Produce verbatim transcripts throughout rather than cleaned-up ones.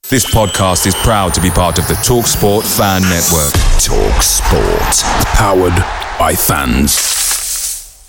This podcast is proud to be part of the TalkSport Fan Network. TalkSport. Powered by fans.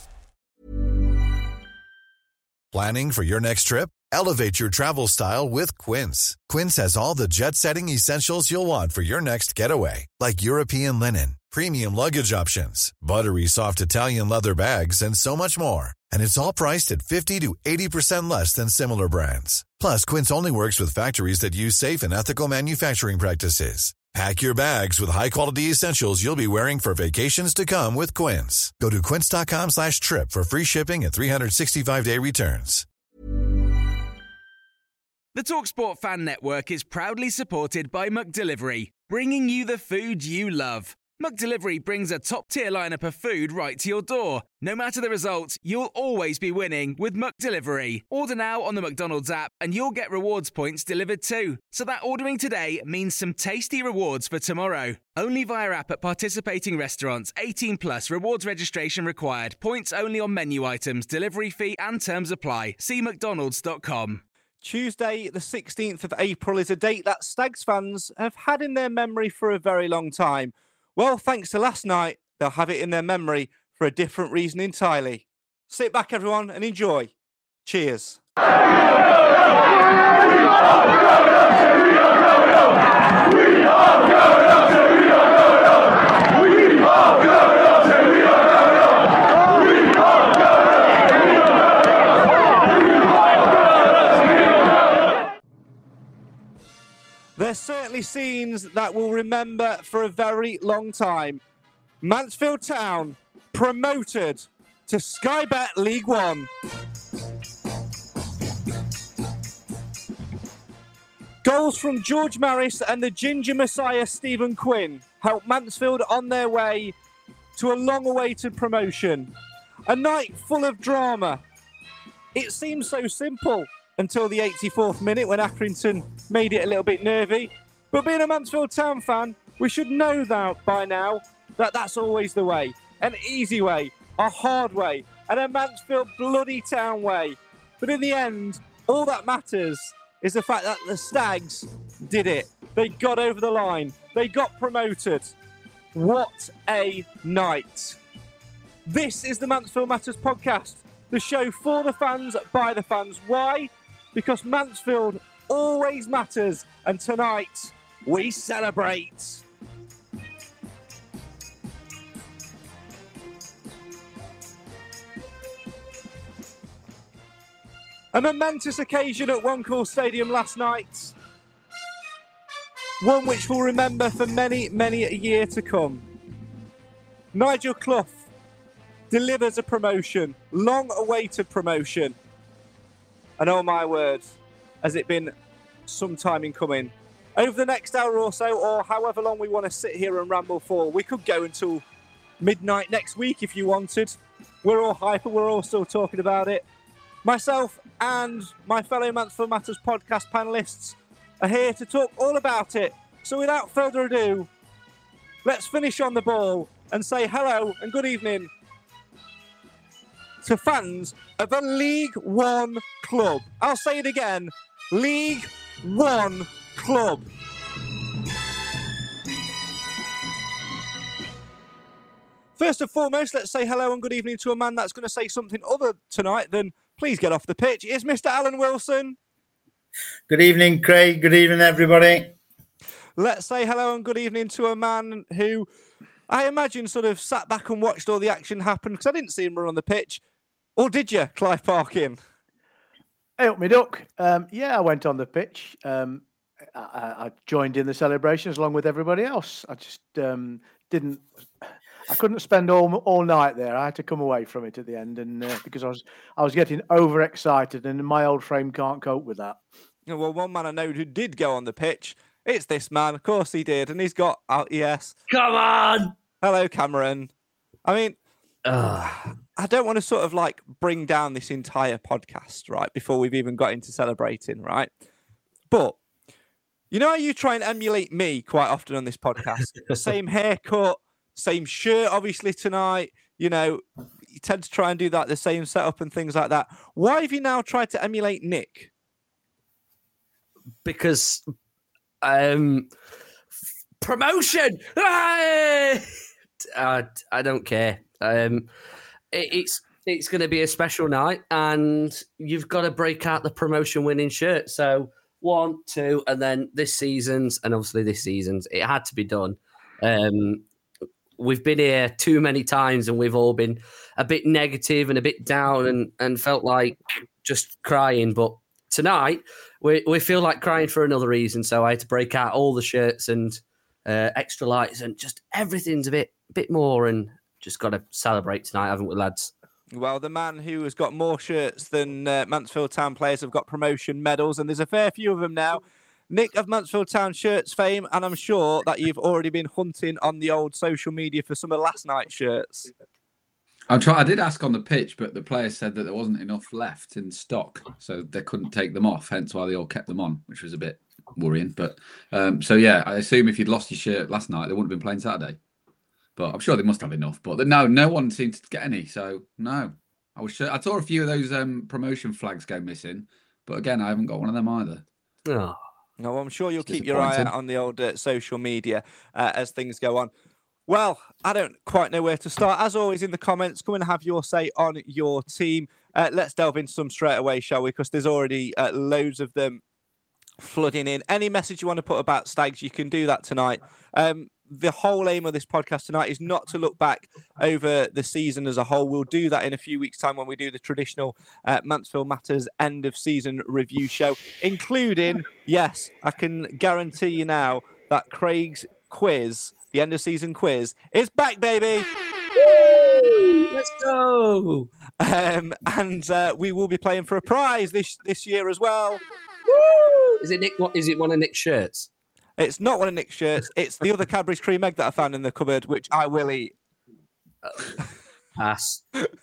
Planning for your next trip? Elevate your travel style with Quince. Quince has all the jet-setting essentials you'll want for your next getaway, like European linen, premium luggage options, buttery soft Italian leather bags, and so much more. And it's all priced at fifty to eighty percent less than similar brands. Plus, Quince only works with factories that use safe and ethical manufacturing practices. Pack your bags with high-quality essentials you'll be wearing for vacations to come with Quince. Go to quince.com slash trip for free shipping and three sixty-five day returns. The TalkSport Fan Network is proudly supported by McDelivery, bringing you the food you love. McDelivery brings a top-tier lineup of food right to your door. No matter the result, you'll always be winning with McDelivery. Order now on the McDonald's app and you'll get rewards points delivered too. So that ordering today means some tasty rewards for tomorrow. Only via app at participating restaurants. eighteen plus rewards registration required. Points only on menu items. Delivery fee and terms apply. See mcdonalds dot com. Tuesday, the sixteenth of April, is a date that Stags fans have had in their memory for a very long time. Well, thanks to last night, they'll have it in their memory for a different reason entirely. Sit back, everyone, and enjoy. Cheers. There's certainly scenes that we'll remember for a very long time. Mansfield Town promoted to Sky Bet League One. Goals from George Maris and the Ginger Messiah Stephen Quinn helped Mansfield on their way to a long-awaited promotion. A night full of drama. It seems so simple until the eighty-fourth minute when Accrington made it a little bit nervy. But being a Mansfield Town fan, we should know that by now that that's always the way. An easy way, a hard way, and a Mansfield bloody town way. But in the end, all that matters is the fact that the Stags did it. They got over the line. They got promoted. What a night. This is the Mansfield Matters podcast, the show for the fans, by the fans. Why? Because Mansfield always matters, and tonight we celebrate. A momentous occasion at One Call Stadium last night. One which we'll remember for many, many a year to come. Nigel Clough delivers a promotion, long-awaited promotion. And oh my word, has it been some time in coming. Over the next hour or so, or however long we want to sit here and ramble for, we could go until midnight next week if you wanted. We're all hyper, we're all still talking about it. Myself and my fellow Mansfield Matters podcast panellists are here to talk all about it. So without further ado, let's finish on the ball and say hello and good evening to fans of a League One club. I'll say it again, League One club. First and foremost, let's say hello and good evening to a man that's going to say something other tonight than please get off the pitch. It's Mister Alan Wilson. Good evening, Craig. Good evening, everybody. Let's say hello and good evening to a man who I imagine sort of sat back and watched all the action happen, because I didn't see him run on the pitch. Or did you, Clive Parkin? Hey, up me duck. Um, yeah, I went on the pitch. Um, I, I joined in the celebrations along with everybody else. I just um, didn't... I couldn't spend all all night there. I had to come away from it at the end, and uh, because I was I was getting overexcited, and my old frame can't cope with that. Yeah, well, one man I know who did go on the pitch, it's this man. Of course he did, and he's got out. Yes, come on. Hello, Cameron. I mean, uh, I don't want to sort of like bring down this entire podcast, right? Before we've even got into celebrating, right? But you know how you try and emulate me quite often on this podcast? Same haircut. Same shirt, obviously, tonight. You know, you tend to try and do that, the same setup and things like that. Why have you now tried to emulate Nick? Because Um, promotion. I, I don't care. Um, it, it's it's going to be a special night, and you've got to break out the promotion winning shirt. So one, two, and then this season's, and obviously this season's, it had to be done. Um, we've been here too many times, and we've all been a bit negative and a bit down, and and felt like just crying. But tonight, we we feel like crying for another reason. So I had to break out all the shirts and uh, extra lights, and just everything's a bit bit more, and just got to celebrate tonight, haven't we, lads? Well, the man who has got more shirts than uh, Mansfield Town players have got promotion medals, and there's a fair few of them now. Nick of Mansfield Town shirts fame, and I'm sure that you've already been hunting on the old social media for some of last night's shirts. I'm trying. I did ask on the pitch, but the players said that there wasn't enough left in stock, so they couldn't take them off. Hence why they all kept them on, which was a bit worrying. But um, so yeah, I assume if you'd lost your shirt last night, they wouldn't have been playing Saturday. But I'm sure they must have enough. But no, no one seemed to get any. So no, I was sure. I saw a few of those um, promotion flags go missing, but again, I haven't got one of them either. Oh. No, I'm sure you'll keep your eye out on the old uh, social media uh, as things go on. Well, I don't quite know where to start. As always, in the comments, come and have your say on your team. Uh, let's delve into some straight away, shall we? Because there's already uh, loads of them flooding in. Any message you want to put about Stags, you can do that tonight. Um, the whole aim of this podcast tonight is not to look back over the season as a whole. We'll do that in a few weeks' time when we do the traditional uh, Mansfield Matters end of season review show, including, yes, I can guarantee you now that Craig's quiz, the end of season quiz, is back, baby. Woo! Let's go. Um, and uh, we will be playing for a prize this this year as well. Woo! Is it Nick? What is it? One of Nick's shirts? It's not one of Nick's shirts. It's the other Cadbury's cream egg that I found in the cupboard, which I will eat. Pass.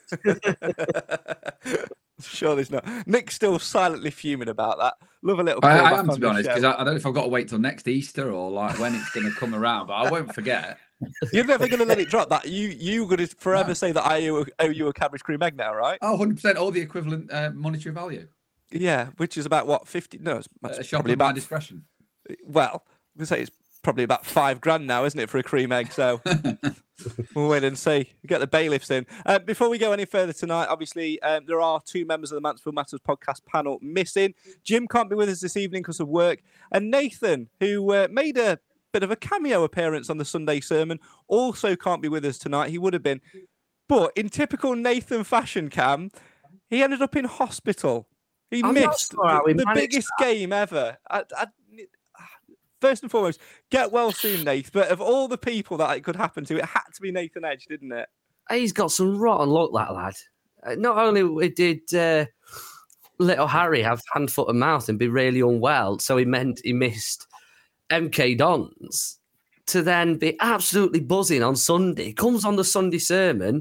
Sure, there's not. Nick's still silently fuming about that. Love a little. I, I am, to be honest, because I, I don't know if I've got to wait till next Easter or like when it's going to come around, but I won't forget. You're never going to let it drop. That you you going to forever no. say that I owe, owe you a Cadbury's cream egg now, right? Oh, one hundred percent, all the equivalent uh, monetary value. Yeah, which is about what fifty? No, it's uh, probably about my discretion. Well, we say it's probably about five grand now, isn't it, for a cream egg? So we'll wait and see. Get the bailiffs in. Uh, before we go any further tonight, obviously, um, there are two members of the Mansfield Matters podcast panel missing. Jim can't be with us this evening because of work. And Nathan, who uh, made a bit of a cameo appearance on the Sunday sermon, also can't be with us tonight. He would have been. But in typical Nathan fashion, Cam, he ended up in hospital. He I'm missed sure the, the biggest that. game ever. I, I, First and foremost, get well soon, Nath. But of all the people that it could happen to, it had to be Nathan Edge, didn't it? He's got some rotten luck, that lad. Not only did uh, little Harry have hand, foot and mouth and be really unwell, so he meant he missed M K Dons, to then be absolutely buzzing on Sunday. Comes on the Sunday sermon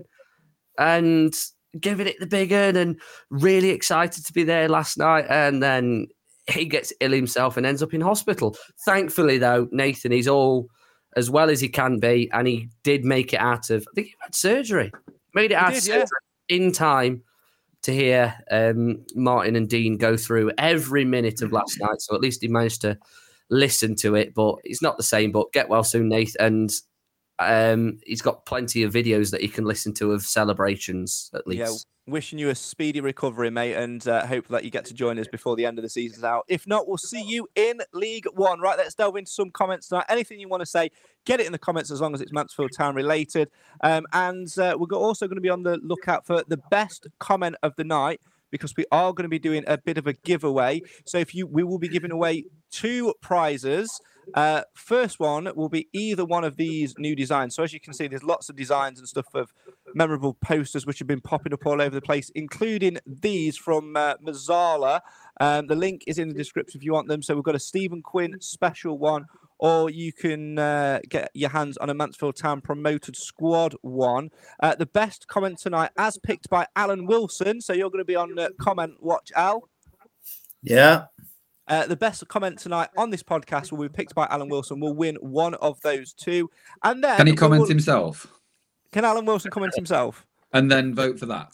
and giving it the big un and really excited to be there last night, and then he gets ill himself and ends up in hospital. Thankfully, though, Nathan, he's all as well as he can be, and he did make it out of, I think he had surgery. Made it out did, of surgery yeah. in time to hear um, Martin and Dean go through every minute of last night, so at least he managed to listen to it, but it's not the same. But get well soon, Nathan, and um, he's got plenty of videos that he can listen to of celebrations, at least. Yeah. Wishing you a speedy recovery, mate, and uh, hope that you get to join us before the end of the season's out. If not, we'll see you in League One. Right, let's delve into some comments tonight. Anything you want to say, get it in the comments as long as it's Mansfield Town related. Um, and uh, we're also going to be on the lookout for the best comment of the night, because we are going to be doing a bit of a giveaway. So if you, we will be giving away two prizes. Uh, first one will be either one of these new designs. So as you can see, there's lots of designs and stuff of memorable posters which have been popping up all over the place, including these from uh, Mazzala. Um, the link is in the description if you want them. So we've got a Stephen Quinn special one, or you can uh, get your hands on a Mansfield Town promoted squad one. Uh, the best comment tonight, as picked by Alan Wilson. So you're going to be on uh, comment watch, Al. Yeah. Uh, the best comment tonight on this podcast will be picked by Alan Wilson. Will win one of those two. And then can he comment will... himself? Can Alan Wilson comment himself? And then vote for that?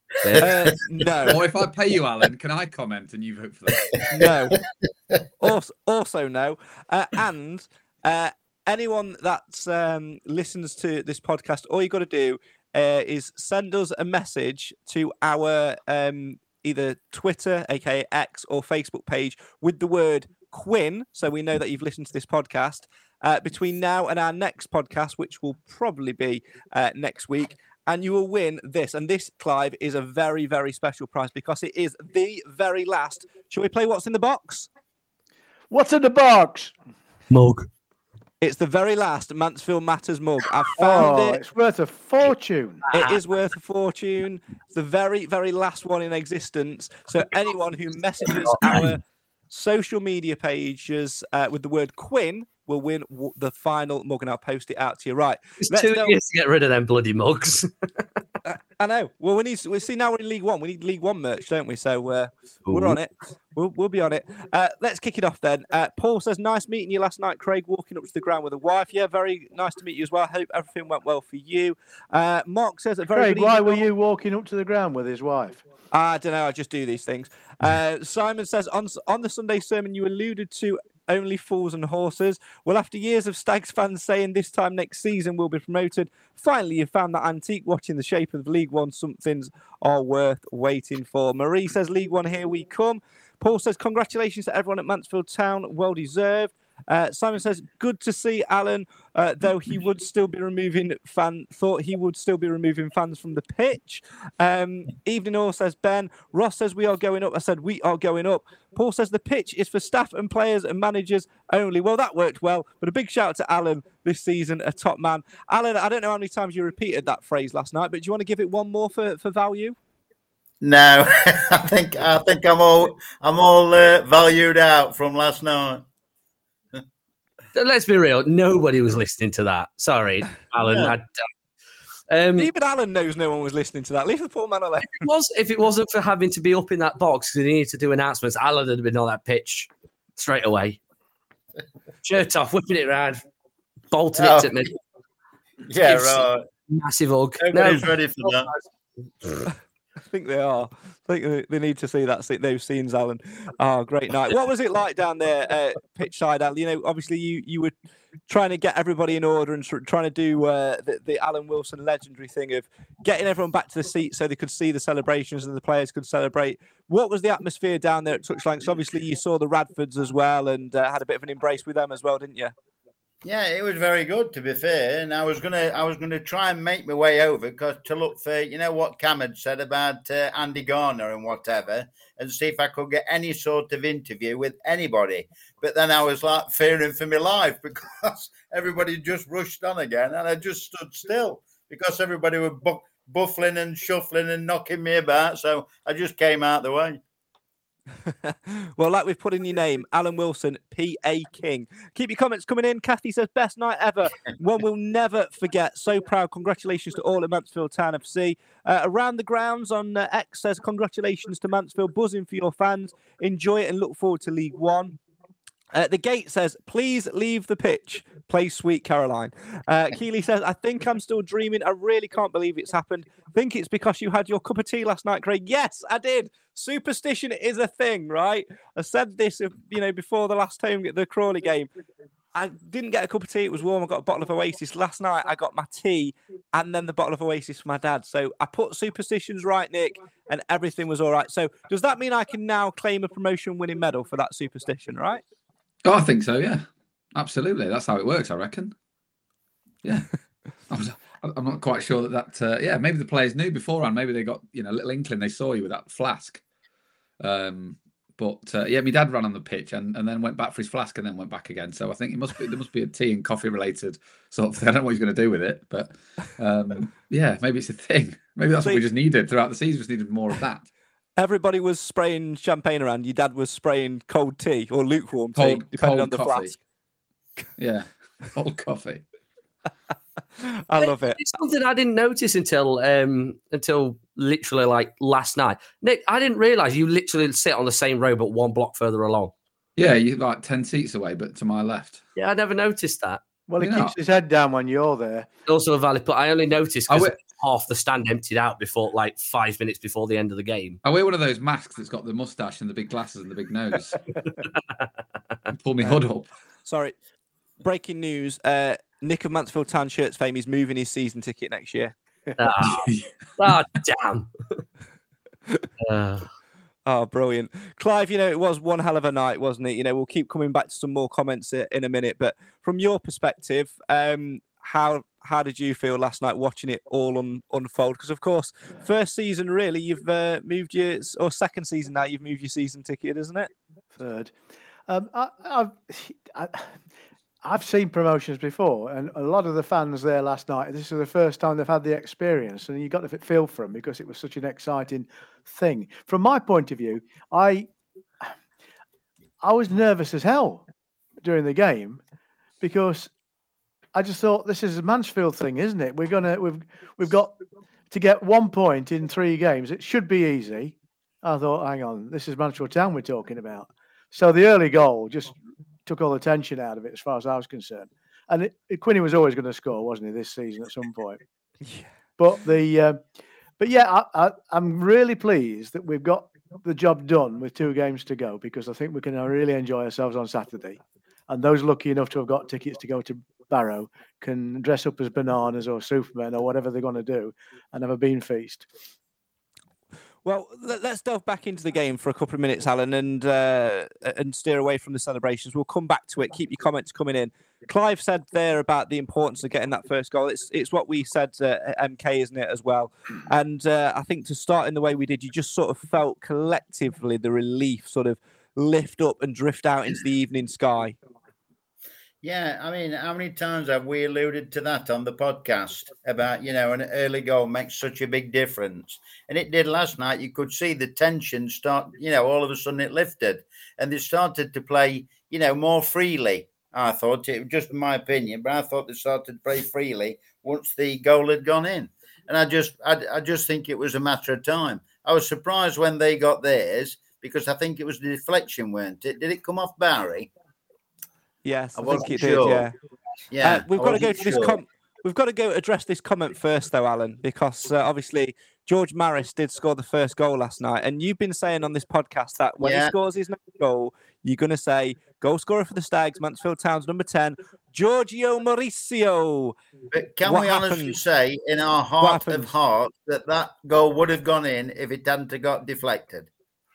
Uh, no. Or if I pay you, Alan, can I comment and you vote for that? No. Also, also no. Uh, and uh, anyone that um, listens to this podcast, all you got to do uh, is send us a message to our um, either Twitter, aka X, or Facebook page with the word Quinn, so we know that you've listened to this podcast. Uh, between now and our next podcast, which will probably be uh, next week, and you will win this. And this, Clive, is a very, very special prize because it is the very last. Shall we play What's in the Box? What's in the box? Mug. It's the very last Mansfield Matters mug. I've found Oh, it. it's worth a fortune. It is worth a fortune. It's the very, very last one in existence. So anyone who messages our social media pages uh, with the word Quinn will win w- the final mug, and I'll post it out to you. Right. It's Let's two go- years to get rid of them bloody mugs. Uh, I know. Well, we need. We see now we're in League One. We need League One merch, don't we? So uh, we're on it. We'll we'll be on it. Uh, let's kick it off then. Uh, Paul says, "Nice meeting you last night, Craig. Walking up to the ground with a wife. Yeah, very nice to meet you as well. Hope everything went well for you." Uh, Mark says, "A very Craig, good why evening, were you walking up to the ground with his wife? I don't know. I just do these things." Uh, Simon says, on, on the Sunday sermon, you alluded to only fools and horses. Well, after years of Stags fans saying this time next season we'll be promoted, finally you found that antique watching the shape of League One. Some things are worth waiting for. Marie says, League One, here we come. Paul says, congratulations to everyone at Mansfield Town. Well deserved. Uh, Simon says, good to see Alan, uh, though he would still be removing fan, thought he would still be removing fans from the pitch. Um, Evening All says, Ben. Ross says, we are going up. I said, we are going up. Paul says, the pitch is for staff and players and managers only. Well, that worked well, but a big shout out to Alan this season, a top man. Alan, I don't know how many times you repeated that phrase last night, but do you want to give it one more for, for value? No, I think I think I'm all I'm all uh, valued out from last night. Let's be real. Nobody was listening to that. Sorry, Alan. Yeah. I, um, Even Alan knows no one was listening to that. Leave the poor man alone. If it was, if it wasn't for having to be up in that box because he needed to do announcements, Alan would have been on that pitch straight away. Shirt off, whipping it around, bolting Oh. it at me. Yeah, It's right. Massive hug. Nobody's No. ready for that. I think they are. I think they- they need to see that those scenes, Alan. Oh, great night. What was it like down there, uh, pitch side, Alan? You know, obviously you, you were trying to get everybody in order and sort of trying to do uh, the, the Alan Wilson legendary thing of getting everyone back to the seat so they could see the celebrations and the players could celebrate. What was the atmosphere down there at Touchline? So obviously you saw the Radfords as well and uh, had a bit of an embrace with them as well, didn't you? Yeah, it was very good, to be fair. And I was gonna, I was gonna try and make my way over because to look for, you know, what Cam had said about uh, Andy Garner and whatever, and see if I could get any sort of interview with anybody. But then I was like fearing for my life because everybody just rushed on again, and I just stood still because everybody were bu- buffling and shuffling and knocking me about. So I just came out the way. Well, like we've put in your name, Alan Wilson, P A King. Keep your comments coming in. Kathy says, best night ever. One we'll never forget. So proud. Congratulations to all at Mansfield Town F C. Uh, around the grounds on uh, X says, congratulations to Mansfield. Buzzing for your fans. Enjoy it and look forward to League One. Uh, the Gate says, please leave the pitch. Play Sweet Caroline. Uh, Keeley says, I think I'm still dreaming. I really can't believe it's happened. Think it's because you had your cup of tea last night, Craig. Yes, I did. Superstition is a thing, right? I said this, you know, before the last home, the Crawley game. I didn't get a cup of tea. It was warm. I got a bottle of Oasis. Last night, I got my tea and then the bottle of Oasis for my dad. So I put superstitions right, Nick, and everything was all right. So does that mean I can now claim a promotion winning medal for that superstition, right? Oh, I think so. Yeah, absolutely. That's how it works, I reckon. Yeah, I was, I'm not quite sure that that. Uh, yeah, maybe the players knew beforehand. Maybe they got you know a little inkling. They saw you with that flask. Um, but uh, yeah, my dad ran on the pitch and, and then went back for his flask and then went back again. So I think it must be there must be a tea and coffee related sort of thing. I don't know what he's going to do with it, but um, yeah, maybe it's a thing. Maybe that's what we just needed throughout the season. We just needed more of that. Everybody was spraying champagne around. Your dad was spraying cold tea or lukewarm tea, Cold, depending cold on the coffee. flask. Yeah, cold coffee. I love it. It's something I didn't notice until um, until literally like last night. Nick, I didn't realise you literally sit on the same row but one block further along. Yeah, you're like ten seats away, but to my left. Yeah, I never noticed that. Well, he You know- keeps his head down when you're there. Also a valid point. I only noticed I because went- half the stand emptied out before, like five minutes before the end of the game. I wear one of those masks that's got the mustache and the big glasses and the big nose. Pull me hood up. Sorry. Breaking news. Uh, Nick of Mansfield Town Shirts fame is moving his season ticket next year. Oh, oh damn. uh. Oh, brilliant. Clive, you know, it was one hell of a night, wasn't it? You know, we'll keep coming back to some more comments in a minute. But from your perspective, um, how how did you feel last night watching it all un, unfold? Because, of course, first season, really, you've uh, moved your, or second season now, you've moved your season ticket, isn't it? Third. Um, I, I've, I, I've seen promotions before, and a lot of the fans there last night, this is the first time they've had the experience, and you got to feel for them because it was such an exciting thing. From my point of view, I I was nervous as hell during the game because I just thought, this is a Mansfield thing, isn't it? We're gonna we've we've got to get one point in three games. It should be easy. I thought, hang on, this is Mansfield Town we're talking about. So the early goal just took all the tension out of it as far as I was concerned. And it, it, Quinny was always going to score, wasn't he, this season at some point? Yeah. But the uh, but yeah, I, I, I'm really pleased that we've got the job done with two games to go, because I think we can really enjoy ourselves on Saturday. And those lucky enough to have got tickets to go to Barrow can dress up as bananas or Superman or whatever they're going to do and have a bean feast. Well, let's delve back into the game for a couple of minutes, Alan, and uh, and steer away from the celebrations. We'll come back to it. Keep your comments coming in. Clive said there about the importance of getting that first goal. It's it's what we said at M K, isn't it, as well? And uh, I think to start in the way we did, you just sort of felt collectively the relief sort of lift up and drift out into the evening sky. Yeah, I mean, how many times have we alluded to that on the podcast about, you know, an early goal makes such a big difference? And it did last night. You could see the tension start, you know, all of a sudden it lifted and they started to play, you know, more freely. I thought, it just my opinion, but I thought they started to play freely once the goal had gone in. And I just, I, I just think it was a matter of time. I was surprised when they got theirs because I think it was the deflection, weren't it? Did it come off Barry? Yes, I, I think it sure. did. Yeah, yeah. Uh, we've I got to go to sure. this. Com- we've got to go address this comment first, though, Alan, because uh, obviously George Maris did score the first goal last night, and you've been saying on this podcast that when yeah. he scores his next goal, you're going to say goal scorer for the Stags, Mansfield Town's number ten, Giorgio Mauricio. But can what we happened? honestly say, in our heart of hearts, that that goal would have gone in if it hadn't have got deflected?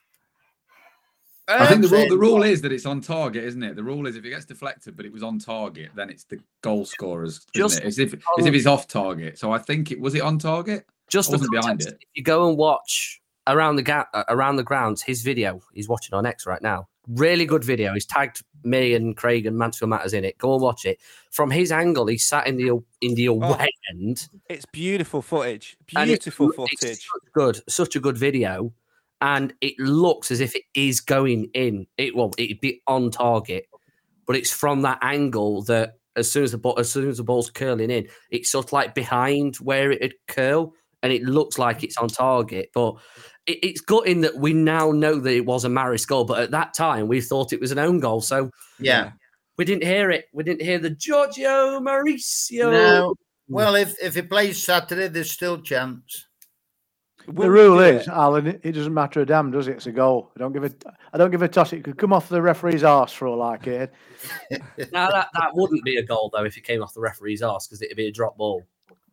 I think the rule, the rule is that it's on target, isn't it? The rule is if it gets deflected, but it was on target, then it's the goal scorers, isn't it? As if, as if it's off target. So I think it was it on target. Just I wasn't behind it. If you go and watch around the ga- around the grounds, his video, he's watching on X right now. Really good video. He's tagged me and Craig and Mansfield Matters in it. Go and watch it. From his angle, he's sat in the in the away oh, end. It's beautiful footage. Beautiful it, footage. It's such good, such a good video. And it looks as if it is going in. It well, it'd be on target, but it's from that angle that as soon as the ball, as soon as the ball's curling in, it's sort of like behind where it'd curl, and it looks like it's on target. But it, it's gutting that we now know that it was a Maris goal, but at that time we thought it was an own goal. So yeah, we didn't hear it. We didn't hear the Giorgio Mauricio. No. Well, if if he plays Saturday, there's still chance. The rule is, Alan, it doesn't matter a damn, does it? It's a goal. I don't give a, I don't give a toss. It could come off the referee's arse for all I care. Now that, that wouldn't be a goal though if it came off the referee's arse because it'd be a drop ball.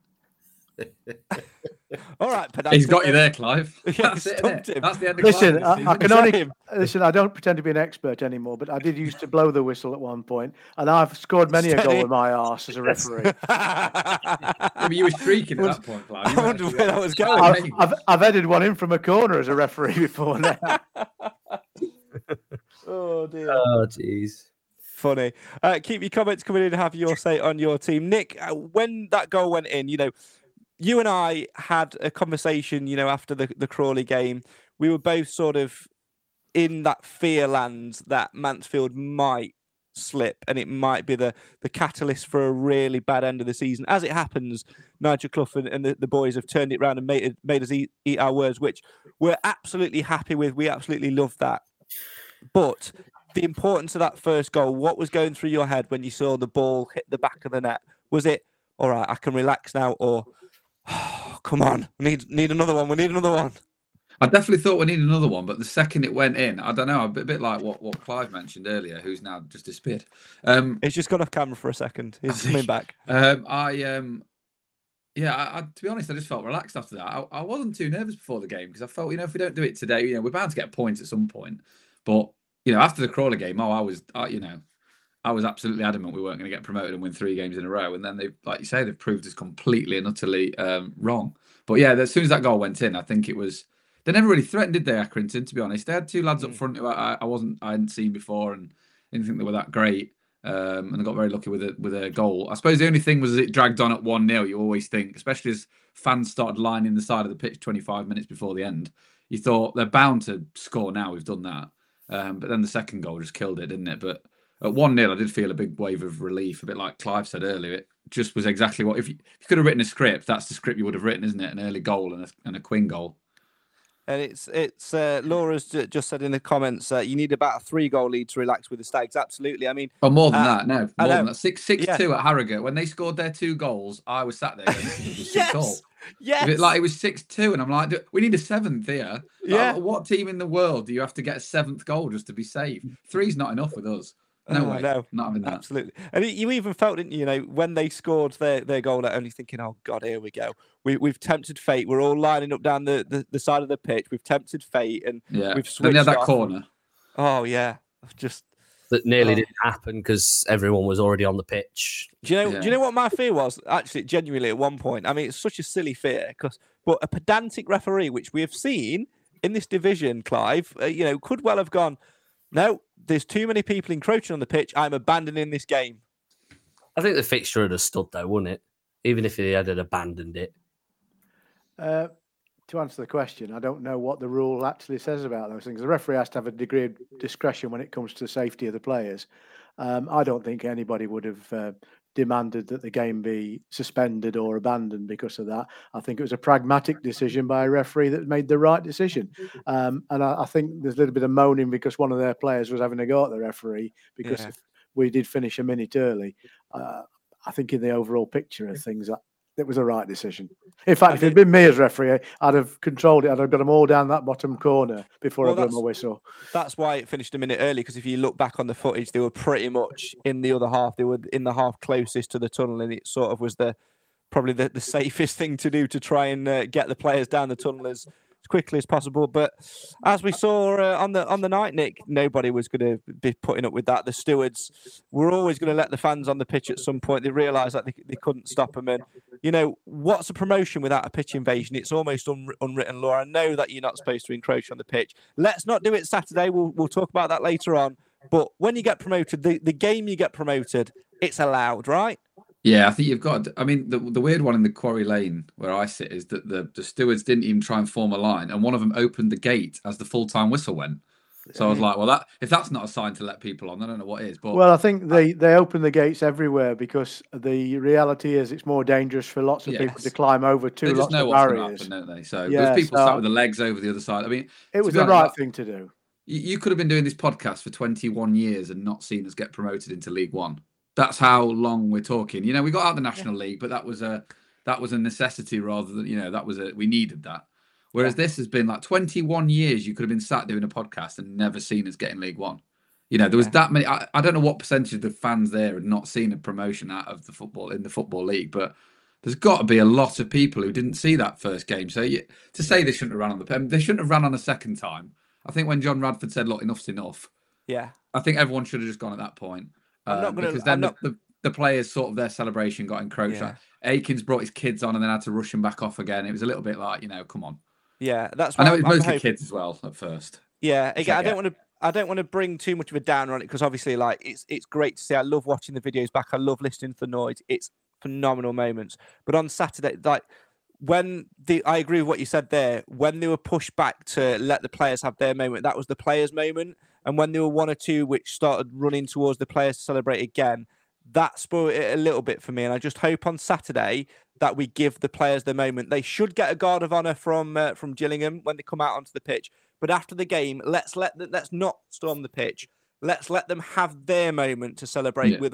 All right, he's got you there, Clive. That's, it, it? That's the end of listen, I, I can only listen. I don't pretend to be an expert anymore, but I did used to blow the whistle at one point, and I've scored many a goal with my arse as a referee. Yeah, you were streaking at that point, Clive. I wonder where that was going. I've, I've, I've headed one in from a corner as a referee before now. Oh dear. Oh jeez. Funny. Uh, keep your comments coming in. Have your say on your team, Nick. Uh, when that goal went in, you know. You and I had a conversation, you know, after the, the Crawley game. We were both sort of in that fear land that Mansfield might slip and it might be the, the catalyst for a really bad end of the season. As it happens, Nigel Clough and, and the, the boys have turned it around and made, made us eat, eat our words, which we're absolutely happy with. We absolutely love that. But the importance of that first goal, what was going through your head when you saw the ball hit the back of the net? Was it, all right, I can relax now, or... Oh, come on. We need, need another one. We need another one. I definitely thought we needed another one, but the second it went in, I don't know, a bit, a bit like what, what Clive mentioned earlier, who's now just disappeared. Um, He's just gone off camera for a second. He's coming back. Um, I, um, yeah, I, I, to be honest, I just felt relaxed after that. I, I wasn't too nervous before the game because I felt, you know, if we don't do it today, you know, we're bound to get points at some point. But, you know, after the Crawley game, oh, I was, I, you know, I was absolutely adamant we weren't going to get promoted and win three games in a row. And then they, like you say, they've proved us completely and utterly um, wrong. But yeah, as soon as that goal went in, I think it was. They never really threatened, did they, Accrington, to be honest? They had two lads mm. up front who I, I wasn't, I hadn't seen before and didn't think they were that great. Um, and I got very lucky with a with a goal. I suppose the only thing was it dragged on at one nil. You always think, especially as fans started lining the side of the pitch twenty-five minutes before the end, you thought they're bound to score now. We've done that. Um, but then the second goal just killed it, didn't it? But at one nil, I did feel a big wave of relief, a bit like Clive said earlier. It just was exactly what, if you, if you could have written a script, that's the script you would have written, isn't it? An early goal and a, and a Quinn goal. And it's it's uh, Laura's just said in the comments, uh, you need about a three goal lead to relax with the Stags. Absolutely. I mean, oh, more than uh, that. No, more than that. Six six yeah. two at Harrogate. When they scored their two goals, I was sat there going, this is a yes, goal. Yes. It, like it was six two, and I'm like, we need a seventh here. Yeah. Like, what team in the world do you have to get a seventh goal just to be safe? Three's not enough with us. No uh, way. No, not having that. Absolutely. And you even felt, didn't you, you know, when they scored their, their goal, only thinking, oh, God, here we go. We, we've tempted fate. We're all lining up down the, the, the side of the pitch. We've tempted fate. And yeah. we've switched Then they had that off. corner. Oh, yeah. Just That nearly oh. didn't happen because everyone was already on the pitch. Do you know? Yeah. Do you know what my fear was? Actually, genuinely, at one point, I mean, it's such a silly fear because, but a pedantic referee, which we have seen in this division, Clive, uh, you know, could well have gone. No, there's too many people encroaching on the pitch. I'm abandoning this game. I think the fixture would have stood though, wouldn't it? Even if he had abandoned it. Uh, to answer the question, I don't know what the rule actually says about those things. The referee has to have a degree of discretion when it comes to the safety of the players. Um, I don't think anybody would have uh, demanded that the game be suspended or abandoned because of that. I think it was a pragmatic decision by a referee that made the right decision. Um, and I, I think there's a little bit of moaning because one of their players was having a go at the referee because Yeah. if we did finish a minute early. Uh, I think in the overall picture of things, that it was a right decision. In fact, if it had been me as referee, I'd have controlled it. I'd have got them all down that bottom corner before Well, I blew that's- my whistle. That's why it finished a minute early, because if you look back on the footage, they were pretty much in the other half. They were in the half closest to the tunnel, and it sort of was the probably the, the safest thing to do to try and uh, get the players down the tunnel as, as quickly as possible. But as we saw uh, on the on the night, Nick, nobody was going to be putting up with that. The stewards were always going to let the fans on the pitch at some point. They realised that they, they couldn't stop them. And, you know, what's a promotion without a pitch invasion? It's almost un- unwritten law. I know that you're not supposed to encroach on the pitch. Let's not do it Saturday. We'll, we'll talk about that later on. But when you get promoted, the, the game you get promoted, it's allowed, right? Yeah, I think you've got. I mean, the the weird one in the Quarry Lane where I sit is that the, the stewards didn't even try and form a line, and one of them opened the gate as the full time whistle went. So I was like, well, that if that's not a sign to let people on, I don't know what is. But Well, I think they, they open the gates everywhere because the reality is it's more dangerous for lots of people Yes. to climb over two they just lots know of what's going to barriers. happen, don't they? So Yeah, there's people so- sat with the legs over the other side. I mean, It to was be the honest, right thing to do. You, you could have been doing this podcast for twenty-one years and not seen us get promoted into League One. That's how long we're talking. You know, we got out of the National League, but that was a that was a necessity rather than, you know, that was a we needed that. Whereas this has been like twenty-one years. You could have been sat doing a podcast and never seen us get in League One. You know, there was that many. I, I don't know what percentage of the fans there had not seen a promotion out of the football in the Football League, but there's got to be a lot of people who didn't see that first game. So you, to say they shouldn't have run on the, they shouldn't have run on a second time. I think when John Radford said, "Look, enough's enough," Yeah. I think everyone should have just gone at that point. I'm not Um, gonna- because then I'm the, not- the, the players sort of their celebration got encroached. Yeah. Like, Aikens brought his kids on and then had to rush him back off again. It was a little bit like, you know, come on. Yeah, that's I why know I'm- it's I'm mostly hoping- kids as well at first. Yeah, again, I get. don't want to. I don't want to bring too much of a downer on it because obviously, like, it's it's great to see. I love watching the videos back. I love listening to the noise. It's phenomenal moments. But on Saturday, like when the, I agree with what you said there. When they were pushed back to let the players have their moment, that was the players' moment. And when there were one or two which started running towards the players to celebrate again, that spoiled it a little bit for me. And I just hope on Saturday that we give the players their moment. They should get a guard of honour from uh, from Gillingham when they come out onto the pitch. But after the game, let's let the, let's not storm the pitch. Let's let them have their moment to celebrate Yeah. with us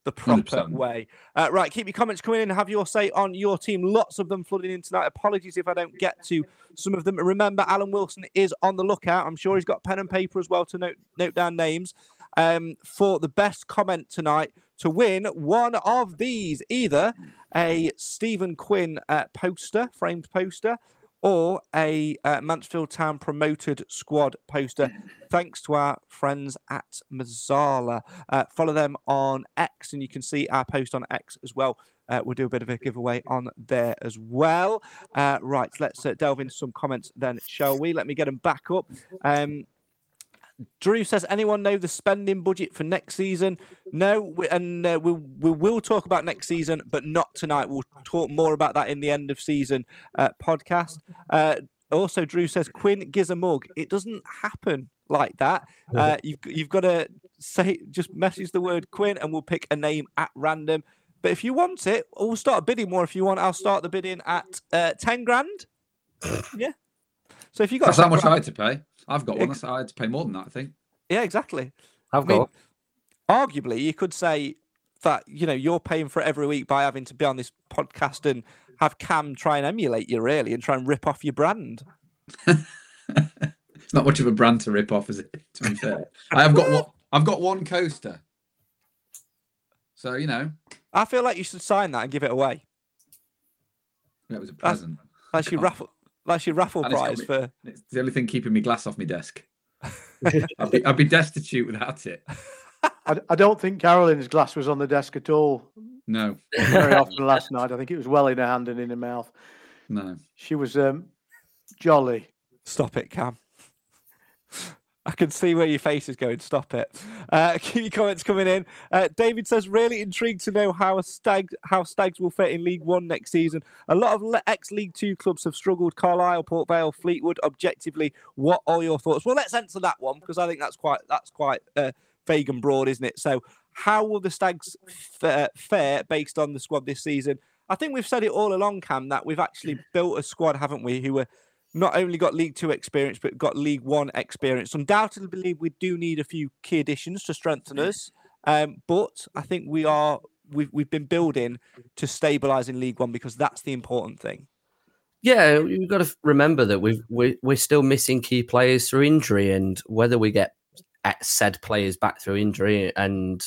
the proper one hundred percent. way. Uh, right, keep your comments coming in. Have your say on your team. Lots of them flooding in tonight. Apologies if I don't get to some of them. Remember, Alan Wilson is on the lookout. I'm sure he's got pen and paper as well to note, note down names um, for the best comment tonight to win one of these, either a Stephen Quinn uh, poster, framed poster, or a uh, Mansfield Town promoted squad poster, thanks to our friends at Mazzala. Uh, follow them on X, and you can see our post on X as well. Uh, we'll do a bit of a giveaway on there as well. Uh, right, let's uh, delve into some comments then, shall we? Let me get them back up. Um, Drew says, anyone know the spending budget for next season? No, we, and uh, we, we will talk about next season, but not tonight. We'll talk more about that in the end of season uh, podcast. Uh, also, Drew says, Quinn gives a mug. It doesn't happen like that. Uh, you've, you've got to say, just message the word Quinn and we'll pick a name at random. But if you want it, we'll start a bidding more if you want. I'll start the bidding at uh, ten grand. Yeah. So if you got That's how much grand, I had to pay. I've got one. That's, I had to pay more than that, I think. Yeah, exactly. I've I mean, got. arguably, you could say that, you know, you're paying for it every week by having to be on this podcast and have Cam try and emulate you, really, and try and rip off your brand. It's not much of a brand to rip off, is it? To be fair, I have got one. I've got one coaster. So you know, I feel like you should sign that and give it away. it was a present. That's your raffle. That's your raffle And it's got prize me- for. It's the only thing keeping me glass off my desk. I'd, be, I'd be destitute without it. I, I don't think Caroline's glass was on the desk at all. No, Very often last night. I think it was well in her hand and in her mouth. no. She was um, jolly. Stop it, Cam. I can see where your face is going. Stop it. Uh, keep your comments coming in. Uh, David says, really intrigued to know how a stag, how Stags will fit in League One next season. A lot of le- ex-League Two clubs have struggled. Carlisle, Port Vale, Fleetwood. Objectively, what are your thoughts? Well, let's answer that one because I think that's quite that's quite uh, vague and broad, isn't it? So, how will the Stags f- fare based on the squad this season? I think we've said it all along, Cam, that we've actually built a squad, haven't we, who are not only got League Two experience, but got League One experience. Undoubtedly believe we do need a few key additions to strengthen us. Um, but I think we are we've we've been building to stabilise in League One because that's the important thing. Yeah, you've got to remember that we've, we, we're still missing key players through injury, and whether we get said players back through injury, and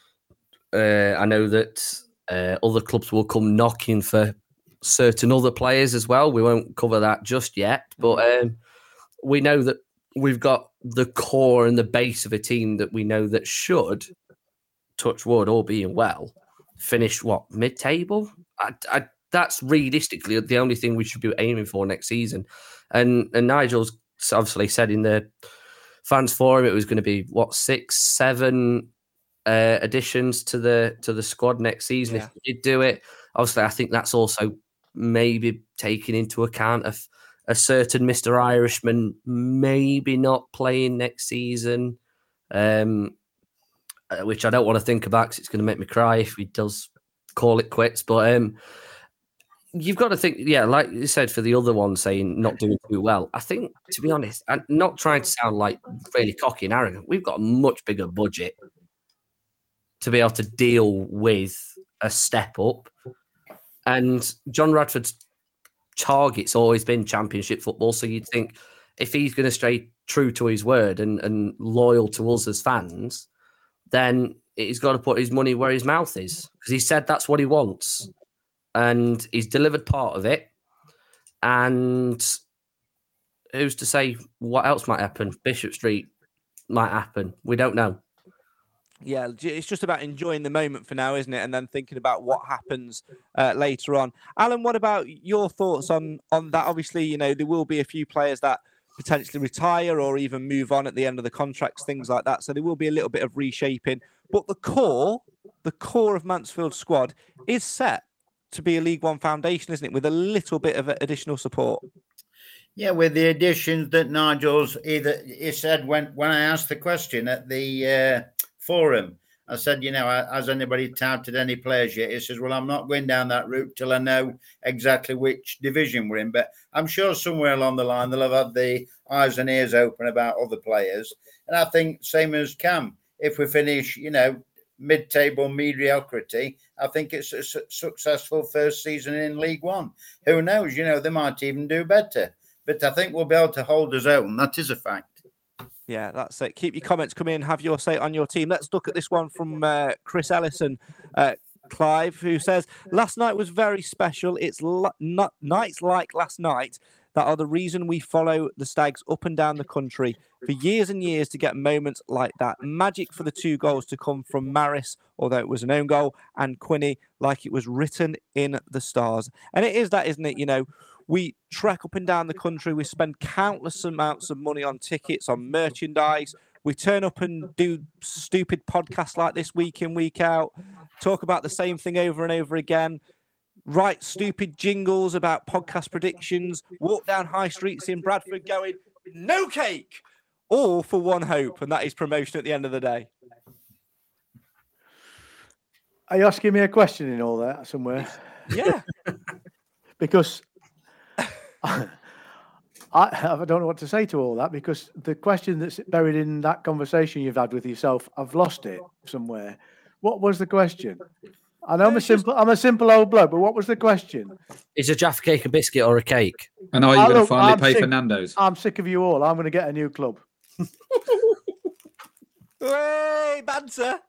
uh, I know that uh, other clubs will come knocking for certain other players as well. We won't cover that just yet, but um, we know that we've got the core and the base of a team that we know that should, touch wood, all being well, finish what, mid-table? I, I, that's realistically the only thing we should be aiming for next season. And and Nigel's obviously said in the fans forum it was going to be what, six, seven uh, additions to the to the squad next season. Yeah. If we did do it, obviously I think that's also maybe taking into account a, a certain Mister Irishman maybe not playing next season, um, which I don't want to think about because it's going to make me cry if he does call it quits. But um, you've got to think, yeah, like you said, for the other one saying not doing too well, I think, to be honest, I'm not trying to sound like really cocky and arrogant, we've got a much bigger budget to be able to deal with a step up. And John Radford's target's always been Championship football. So you'd think if he's going to stay true to his word and, and loyal to us as fans, then he's got to put his money where his mouth is. Because he said that's what he wants. And he's delivered part of it. And who's to say what else might happen? Bishop Street might happen. We don't know. Yeah, it's just about enjoying the moment for now, isn't it? And then thinking about what happens uh, later on. Alan, what about your thoughts on on that? Obviously, you know, there will be a few players that potentially retire or even move on at the end of the contracts, things like that. So there will be a little bit of reshaping. But the core, the core of Mansfield's squad is set to be a League One foundation, isn't it? With a little bit of additional support. Yeah, with the additions that Nigel's either he said when when I asked the question at the uh, forum, I said, you know, has anybody touted any players yet? He says, well, I'm not going down that route till I know exactly which division we're in. But I'm sure somewhere along the line they'll have had the eyes and ears open about other players. And I think same as Cam, if we finish, you know, mid-table mediocrity, I think it's a su- successful first season in League One. Who knows? You know, they might even do better. But I think we'll be able to hold us own. That is a fact. Yeah, that's it. Keep your comments coming in. Have your say on your team. Let's look at this one from uh, Chris Ellison, uh, Clive, who says, last night was very special. It's l- not nights like last night that are the reason we follow the Stags up and down the country for years and years to get moments like that. Magic for the two goals to come from Maris, although it was an own goal, and Quinny, like it was written in the stars. And it is that, isn't it? You know, we trek up and down the country. We spend countless amounts of money on tickets, on merchandise. We turn up and do stupid podcasts like this week in, week out, talk about the same thing over and over again, write stupid jingles about podcast predictions, walk down high streets in Bradford going, no cake, all for one hope, and that is promotion at the end of the day. Are you asking me a question in all that somewhere? Yeah. Because I, I don't know what to say to all that, because the question that's buried in that conversation you've had with yourself, I've lost it somewhere. What was the question? I know I'm a simple, I'm a simple old bloke, but what was the question? Is a Jaffa cake a biscuit or a cake? And are you Oh, going to look, finally I'm pay sick- for Nando's? I'm sick of you all. I'm going to get a new club. Hey, banter.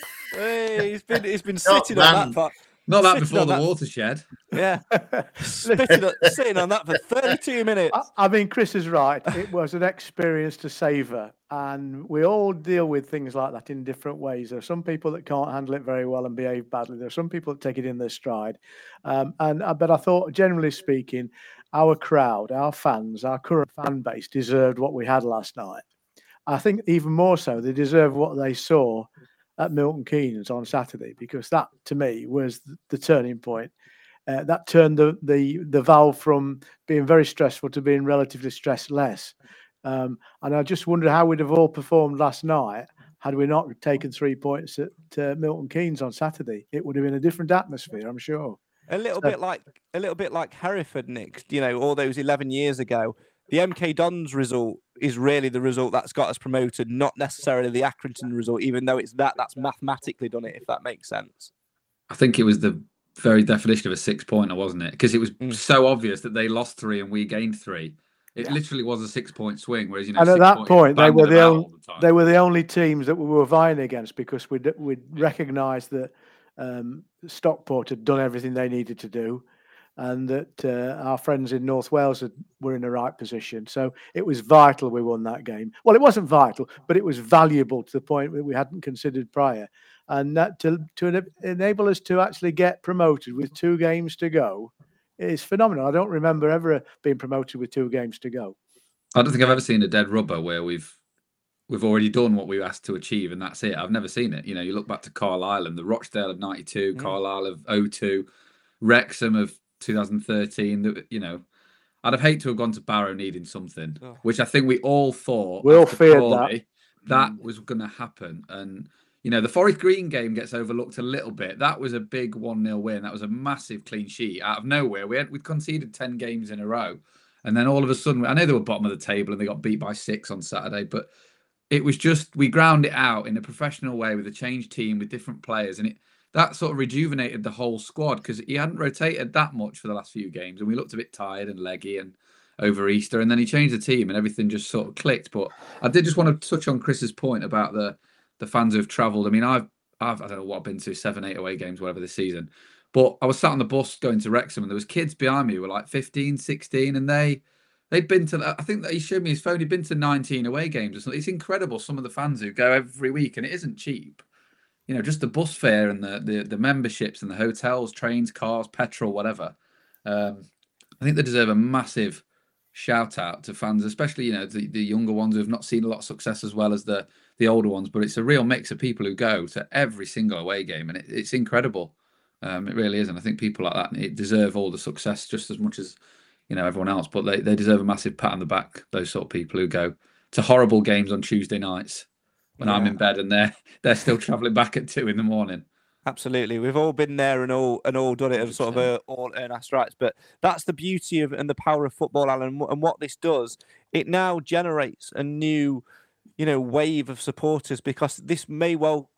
Hey, he's been he's been Not sitting on man. that part. Not that Sitting before on the that- watershed. Yeah. Spitting on, sitting on that for thirty-two minutes. I, I mean, Chris is right. It was an experience to savour, and we all deal with things like that in different ways. There are some people that can't handle it very well and behave badly. There are some people that take it in their stride. Um, and uh, but I thought, generally speaking, our crowd, our fans, our current fan base deserved what we had last night. I think even more so, they deserve what they saw at Milton Keynes on Saturday, because that, to me, was the turning point. Uh, that turned the, the the valve from being very stressful to being relatively stressless. Um, and I just wonder how we'd have all performed last night had we not taken three points at uh, Milton Keynes on Saturday. It would have been a different atmosphere, I'm sure. A little So- bit like a little bit like Hereford, Nick. You know, all those eleven years ago, the M K Dons result is really the result that's got us promoted, not necessarily the Accrington result, even though it's that that's mathematically done it, if that makes sense. I think it was the very definition of a six-pointer, wasn't it? Because it was Mm. so obvious that they lost three and we gained three. It Yeah. literally was a six-point swing, whereas, you know, And at six that points point, they banging were the about only, all the time. they were the only teams that we were vying against, because we'd, we'd recognised that um, Stockport had done everything they needed to do, and that uh, our friends in North Wales had, were in the right position. So it was vital we won that game. Well, it wasn't vital, but it was valuable to the point that we hadn't considered prior. And that to, to ena- enable us to actually get promoted with two games to go is phenomenal. I don't remember ever being promoted with two games to go. I don't think I've ever seen a dead rubber where we've we've already done what we were asked to achieve, and that's it. I've never seen it. You know, you look back to Carlisle and the Rochdale of ninety-two, Mm. Carlisle of oh two, Wrexham of two thousand thirteen. That, you know, I'd have hated to have gone to Barrow needing something, Oh. which I think we all thought We all after feared Crawley, that was going to happen. And you know, the Forest Green game gets overlooked a little bit. That was a big one nil win. That was a massive clean sheet out of nowhere. We had we conceded ten games in a row. And then all of a sudden, I know they were bottom of the table and they got beat by six on Saturday, but it was just, we ground it out in a professional way with a changed team, with different players. And it that sort of rejuvenated the whole squad, because he hadn't rotated that much for the last few games. And we looked a bit tired and leggy and over Easter. And then he changed the team and everything just sort of clicked. But I did just want to touch on Chris's point about the the fans who've travelled. I mean, I've, I've, I don't know what I've been to, seven, eight away games, whatever this season. But I was sat on the bus going to Wrexham and there was kids behind me who were like fifteen, sixteen, and they, they'd been to, I think that he showed me his phone, he'd been to nineteen away games or something. It's incredible, some of the fans who go every week, and it isn't cheap. You know, just the bus fare and the the, the memberships and the hotels, trains, cars, petrol, whatever. Um, I think they deserve a massive shout out to fans, especially, you know, the, the younger ones who have not seen a lot of success as well as the the older ones. But it's a real mix of people who go to every single away game, and it, it's incredible. Um, it really is, and I think people like that it deserve all the success just as much as, you know, everyone else. But they, they deserve a massive pat on the back. Those sort of people who go to horrible games on Tuesday nights when I'm Yeah. in bed and they're they're still travelling back at two in the morning. Absolutely, we've all been there and all and all done it, and sort of uh, all earn our stripes. But that's the beauty of and the power of football, Alan. And what this does, it now generates a new, you know, wave of supporters, because this may well could have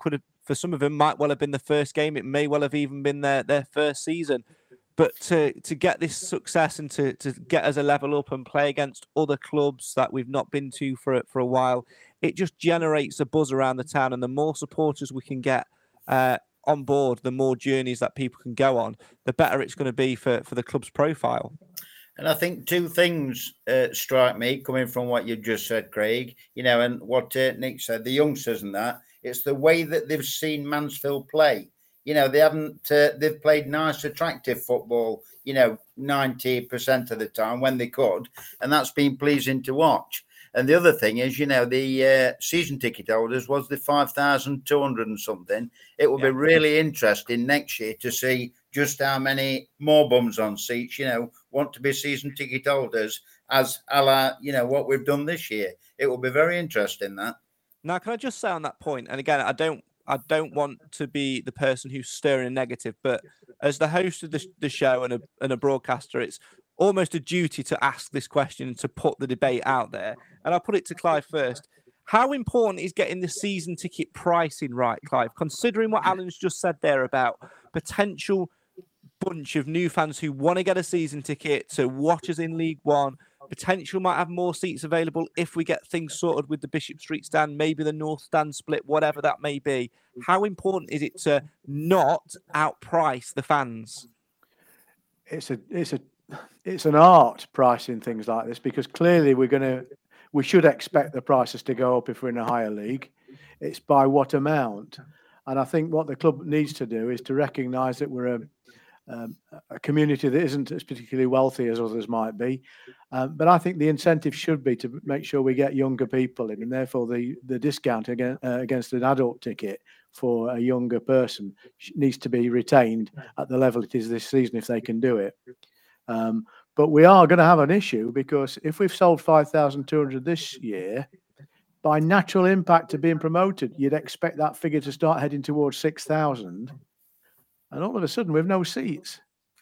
for some of them might well have been the first game. It may well have even been their, their first season. But to, to get this success and to, to get us a level up and play against other clubs that we've not been to for, for a while, it just generates a buzz around the town. And the more supporters we can get uh, on board, the more journeys that people can go on, the better it's going to be for, for the club's profile. And I think two things uh, strike me coming from what you just said, Craig, you know, and what uh, Nick said, the youngsters and that, it's the way that they've seen Mansfield play. You know, they haven't, uh, they've played nice, attractive football, you know, ninety percent of the time when they could. And that's been pleasing to watch. And the other thing is, you know, the uh, season ticket holders was the five thousand two hundred and something. It will yeah. be really interesting next year to see just how many more bums on seats, you know, want to be season ticket holders as a la, you know, what we've done this year. It will be very interesting, that. Now, can I just say on that point, and again, I don't, I don't want to be the person who's stirring a negative, but as the host of the, the show and a, and a broadcaster, it's almost a duty to ask this question and to put the debate out there. And I'll put it to Clive first. How important is getting the season ticket pricing right, Clive, considering what Alan's just said there about potential bunch of new fans who want to get a season ticket to watch us in League One, potential might have more seats available if we get things sorted with the Bishop Street stand, maybe the North stand split, whatever that may be. How important is it to not outprice the fans? It's a, it's a, it's an art pricing things like this, because clearly we're going to, we should expect the prices to go up if we're in a higher league. It's by what amount. And I think what the club needs to do is to recognise that we're a, um, a community that isn't as particularly wealthy as others might be. Um, but I think the incentive should be to make sure we get younger people in, and therefore the, the discount against, uh, against an adult ticket for a younger person needs to be retained at the level it is this season if they can do it. Um, but we are going to have an issue, because if we've sold five thousand two hundred this year, by natural impact of being promoted, you'd expect that figure to start heading towards six thousand. And all of a sudden, we've no seats.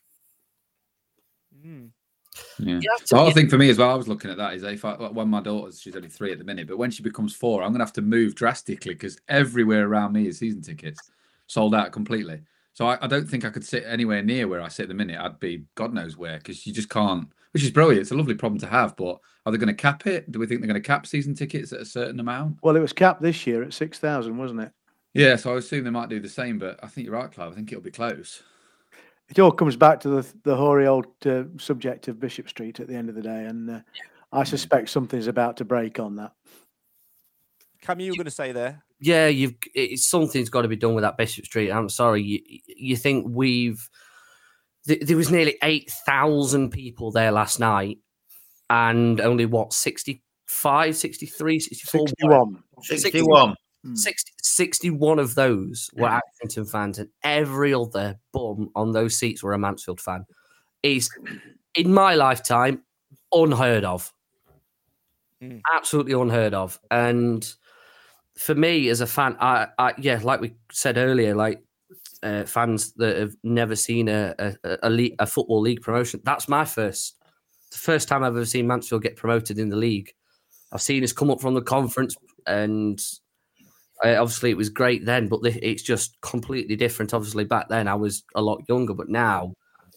Mm. Yeah. The whole thing for me as well, I was looking at that, is if I, when my daughter's, she's only three at the minute, but when she becomes four, I'm going to have to move drastically, because everywhere around me is season tickets sold out completely. So I, I don't think I could sit anywhere near where I sit at the minute. I'd be God knows where, because you just can't, which is brilliant. It's a lovely problem to have, but are they going to cap it? Do we think they're going to cap season tickets at a certain amount? Well, it was capped this year at six thousand, wasn't it? Yeah, so I assume they might do the same, but I think you're right, Clive. I think it'll be close. It all comes back to the the hoary old uh, subject of Bishop Street at the end of the day, and uh, I suspect something's about to break on that. Cam, you were going to say there? Yeah, you've it's, something's got to be done with that Bishop Street. I'm sorry, you, you think we've th- there was nearly eight thousand people there last night, and only what sixty-five, sixty-three, sixty-four, sixty-one, sixty-one. sixty, sixty-one of those were Accrington fans, and every other bum on those seats were a Mansfield fan. Is in my lifetime unheard of, mm. absolutely unheard of. And for me as a fan, I, I yeah, like we said earlier, like uh, fans that have never seen a a, a, league, a football league promotion. That's my first, the first time I've ever seen Mansfield get promoted in the league. I've seen us come up from the conference, and Uh, obviously, it was great then, but it's just completely different. Obviously, back then I was a lot younger, but now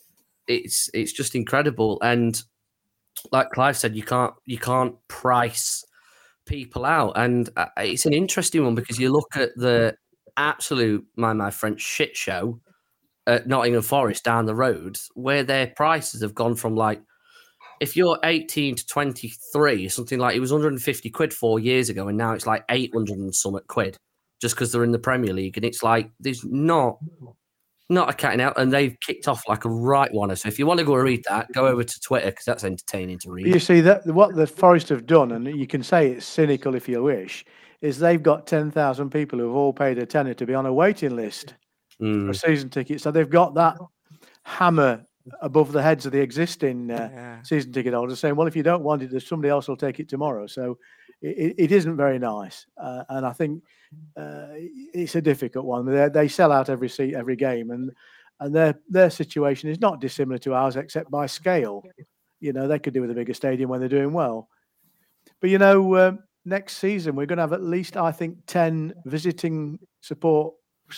it's it's just incredible. And like Clive said, you can't you can't price people out, and it's an interesting one, because you look at the absolute my my French shit show at Nottingham Forest down the road, where their prices have gone from, like, if you're eighteen to twenty-three, something like, it was one hundred fifty quid four years ago, and now it's like eight hundred and some quid, just because they're in the Premier League. And it's like, there's not not a cutting out, and they've kicked off like a right one. So if you want to go and read that, go over to Twitter, because that's entertaining to read. You see, that what the Forest have done, and you can say it's cynical if you wish, is they've got ten thousand people who've all paid a tenner to be on a waiting list mm. for a season ticket. So they've got that hammer above the heads of the existing uh, yeah. season ticket holders, saying, well, if you don't want it, somebody else will take it tomorrow. So it, it isn't very nice. Uh, and I think uh, it's a difficult one. They, they sell out every seat, every game. And and their their situation is not dissimilar to ours, except by scale. You know, they could do with a bigger stadium when they're doing well. But, you know, uh, next season, we're going to have at least, I think, ten visiting support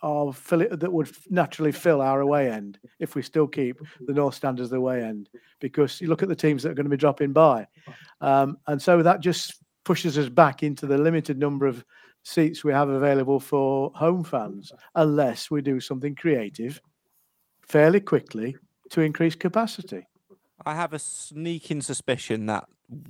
of fill it, that would naturally fill our away end if we still keep the North Stand as the away end, because you look at the teams that are going to be dropping by. Um, and so that just pushes us back into the limited number of seats we have available for home fans, unless we do something creative fairly quickly to increase capacity. I have a sneaking suspicion that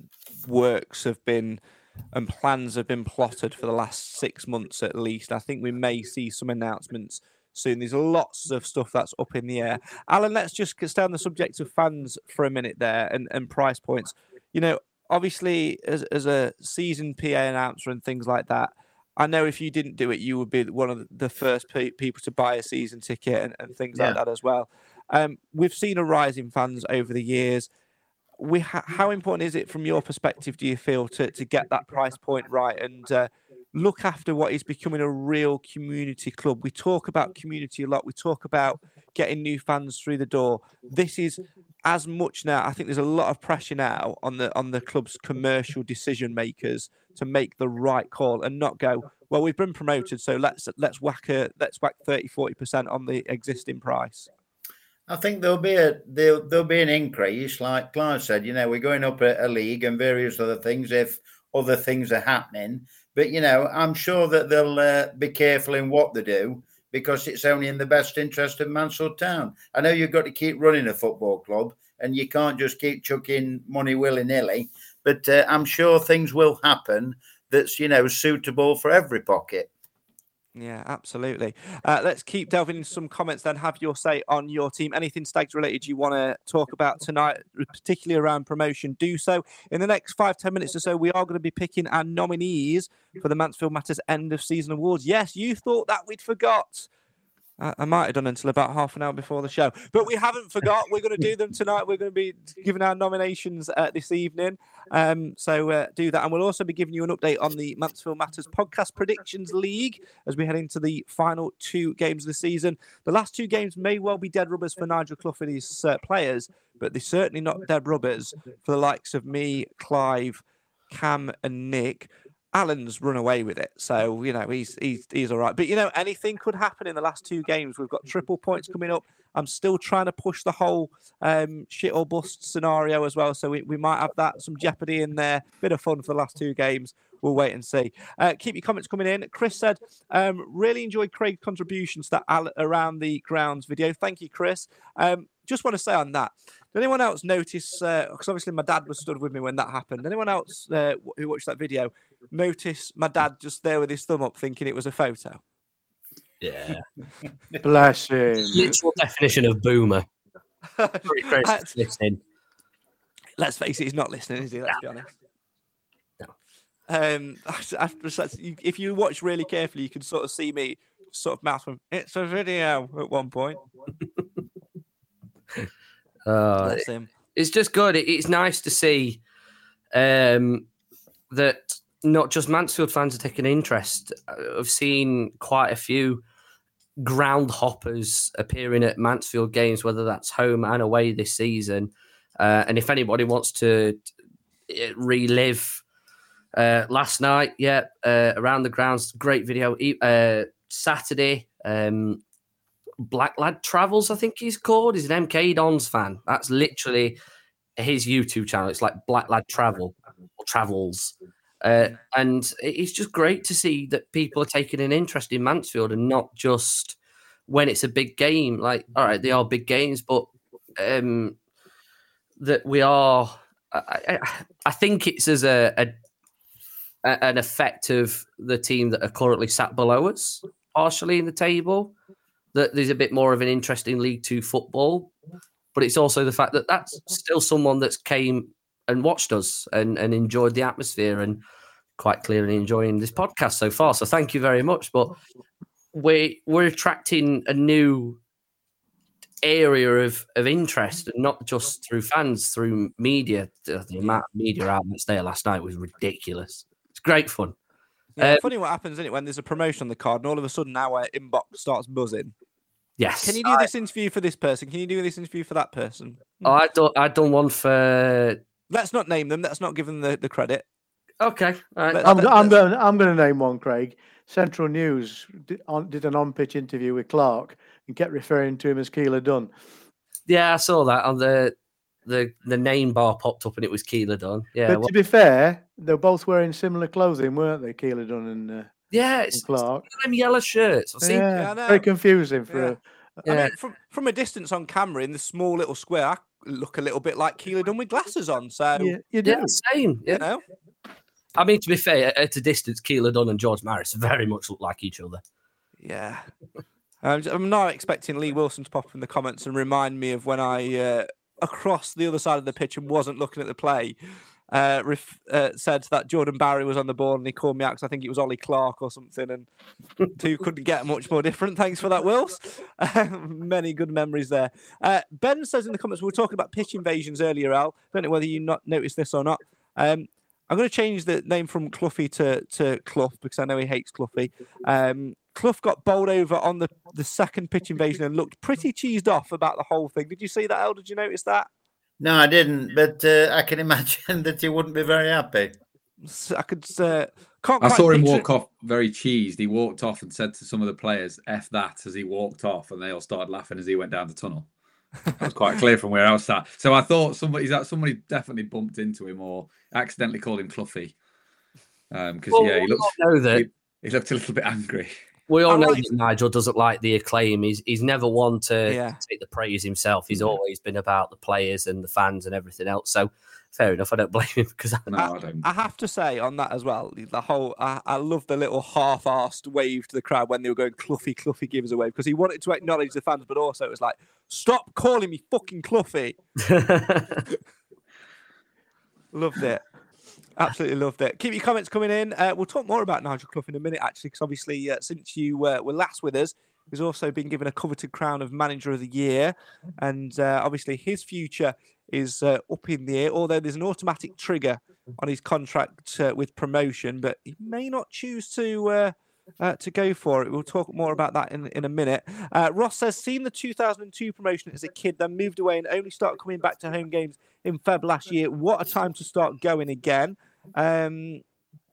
works have been and plans have been plotted for the last six months at least. I think we may see some announcements soon. There's lots of stuff that's up in the air. Alan, let's just stay on the subject of fans for a minute there and, and price points. You know, obviously, as, as a seasoned P A announcer and things like that, I know if you didn't do it, you would be one of the first pe- people to buy a season ticket and, and things yeah. like that as well. Um, we've seen a rise in fans over the years. We ha- how important is it from your perspective, do you feel, to, to get that price point right and uh, look after what is becoming a real community club? We talk about community a lot. We talk about getting new fans through the door. This is as much now. I think there's a lot of pressure now on the on the club's commercial decision makers to make the right call and not go, well, we've been promoted, so let's let's whack a let's whack thirty, forty percent on the existing price. I think there'll be a there'll, there'll be an increase, like Clive said. You know, we're going up a, a league and various other things if other things are happening. But you know, I'm sure that they'll uh, be careful in what they do because it's only in the best interest of Mansfield Town. I know you've got to keep running a football club and you can't just keep chucking money willy nilly. But uh, I'm sure things will happen that's you know suitable for every pocket. Yeah, absolutely. Uh, let's keep delving into some comments then. Have your say on your team. Anything Stags related you want to talk about tonight, particularly around promotion, do so. In the next five, ten minutes or so, we are going to be picking our nominees for the Mansfield Matters End of Season Awards. Yes, you thought that we'd forgot. I might have done until about half an hour before the show, but we haven't forgot. We're going to do them tonight. We're going to be giving our nominations uh, this evening. Um, so uh, do that. And we'll also be giving you an update on the Mansfield Matters Podcast Predictions League as we head into the final two games of the season. The last two games may well be dead rubbers for Nigel Clough and his uh, players, but they're certainly not dead rubbers for the likes of me, Clive, Cam and Nick. Alan's run away with it, so you know he's he's he's all right. But you know anything could happen in the last two games. We've got triple points coming up. I'm still trying to push the whole um, shit or bust scenario as well, so we, we might have that some jeopardy in there. Bit of fun for the last two games. We'll wait and see. Uh, keep your comments coming in. Chris said, um, really enjoyed Craig's contributions to Al- around the grounds video. Thank you, Chris. Um, just want to say on that. Did anyone else notice? Because uh, obviously my dad was stood with me when that happened. Anyone else uh, who watched that video notice my dad just there with his thumb up, thinking it was a photo? Yeah, bless him. Literal definition of boomer. Pretty crazy let's, listening. Let's face it, he's not listening, is he? Let's be honest. No. Um, if you watch really carefully, you can sort of see me sort of mouth from "It's a video" at one point. Uh, it's just good. It's nice to see um, that not just Mansfield fans are taking interest. I've seen quite a few ground hoppers appearing at Mansfield games, whether that's home and away this season. Uh, and if anybody wants to relive uh, last night, yeah, uh, around the grounds, great video. Uh, Saturday, um, Black Lad Travels, I think he's called. He's an M K Dons fan. That's literally his YouTube channel. It's like Black Lad Travel or Travels. Uh, and it's just great to see that people are taking an interest in Mansfield and not just when it's a big game. Like, all right, they are big games, but um, that we are. I, I, I think it's as a, a an effect of the team that are currently sat below us, partially in the table, that there's a bit more of an interest in League Two football. But it's also the fact that that's still someone that's came and watched us and, and enjoyed the atmosphere and quite clearly enjoying this podcast so far. So thank you very much. But we, we're attracting a new area of, of interest, and not just through fans, through media. The, the amount of media outlets there last night was ridiculous. It's great fun. Yeah, um, funny what happens, isn't it, when there's a promotion on the card and all of a sudden our inbox starts buzzing. Yes. Can you do I, this interview for this person? Can you do this interview for that person? I done, I done one for... Let's not name them. Let's not give them the, the credit. Okay. All right. Let- I'm, let- I'm let's- going. I'm going to name one. Craig. Central News did, on, did an on-pitch interview with Clark and kept referring to him as Keeler Dunn. Yeah, I saw that on the the the name bar popped up and it was Keeler Dunn. Yeah. But well, to be fair, they're both wearing similar clothing, weren't they? Keeler Dunn and, uh, yeah, and it's, Clark. it's them yellow shirts. I've seen. Yeah, Yeah, I know. very confusing for Yeah. a. Yeah. I mean, from from a distance on camera in the small little square, I look a little bit like Keeler Dunn with glasses on. So Yeah, you do. Yeah, same. you Yeah. know, I mean, to be fair, at a distance, Keeler Dunn and George Maris very much look like each other. yeah. I'm, I'm not expecting Lee Wilson to pop up in the comments and remind me of when I uh, across the other side of the pitch and wasn't looking at the play. Uh, ref, uh, said that Jordan Barry was on the ball and he called me out because I think it was Ollie Clark or something, and two couldn't get much more different. Thanks for that, Wills. Many good memories there. Uh, Ben says in the comments, we were talking about pitch invasions earlier, Al. Don't know whether you not noticed this or not. Um, I'm going to change the name from Cluffy to, to Clough because I know he hates Cluffy. Um, Clough got bowled over on the, the second pitch invasion and looked pretty cheesed off about the whole thing. Did you see that, Al? Did you notice that? No, I didn't, but uh, I can imagine that he wouldn't be very happy. So I could uh, can't I quite saw him picture- walk off very cheesed. He walked off and said to some of the players, F that, as he walked off, and they all started laughing as he went down the tunnel. That was quite clear from where I was sat. So I thought somebody, that somebody definitely bumped into him or accidentally called him Cluffy. Because, Well, yeah, he we looked, all know that. he, he looked a little bit angry. We all I know like- that Nigel doesn't like the acclaim. He's he's never one to Yeah. take the praise himself. He's Mhm. always been about the players and the fans and everything else. So fair enough. I don't blame him because No, I don't. I have to say on that as well, the whole I, I love the little half-assed wave to the crowd when they were going Cluffy, Cluffy gives away because he wanted to acknowledge the fans, but also it was like, stop calling me fucking Cluffy. Loved it. Absolutely loved it. Keep your comments coming in. Uh, we'll talk more about Nigel Clough in a minute, actually, because obviously uh, since you uh, were last with us, he's also been given a coveted crown of Manager of the Year, and uh, obviously his future is uh, up in the air. Although there's an automatic trigger on his contract uh, with promotion, but he may not choose to uh, uh, to go for it. We'll talk more about that in in a minute. Uh, Ross says, seen the two thousand two promotion as a kid, then moved away and only started coming back to home games in Feb last year. What a time to start going again. Um,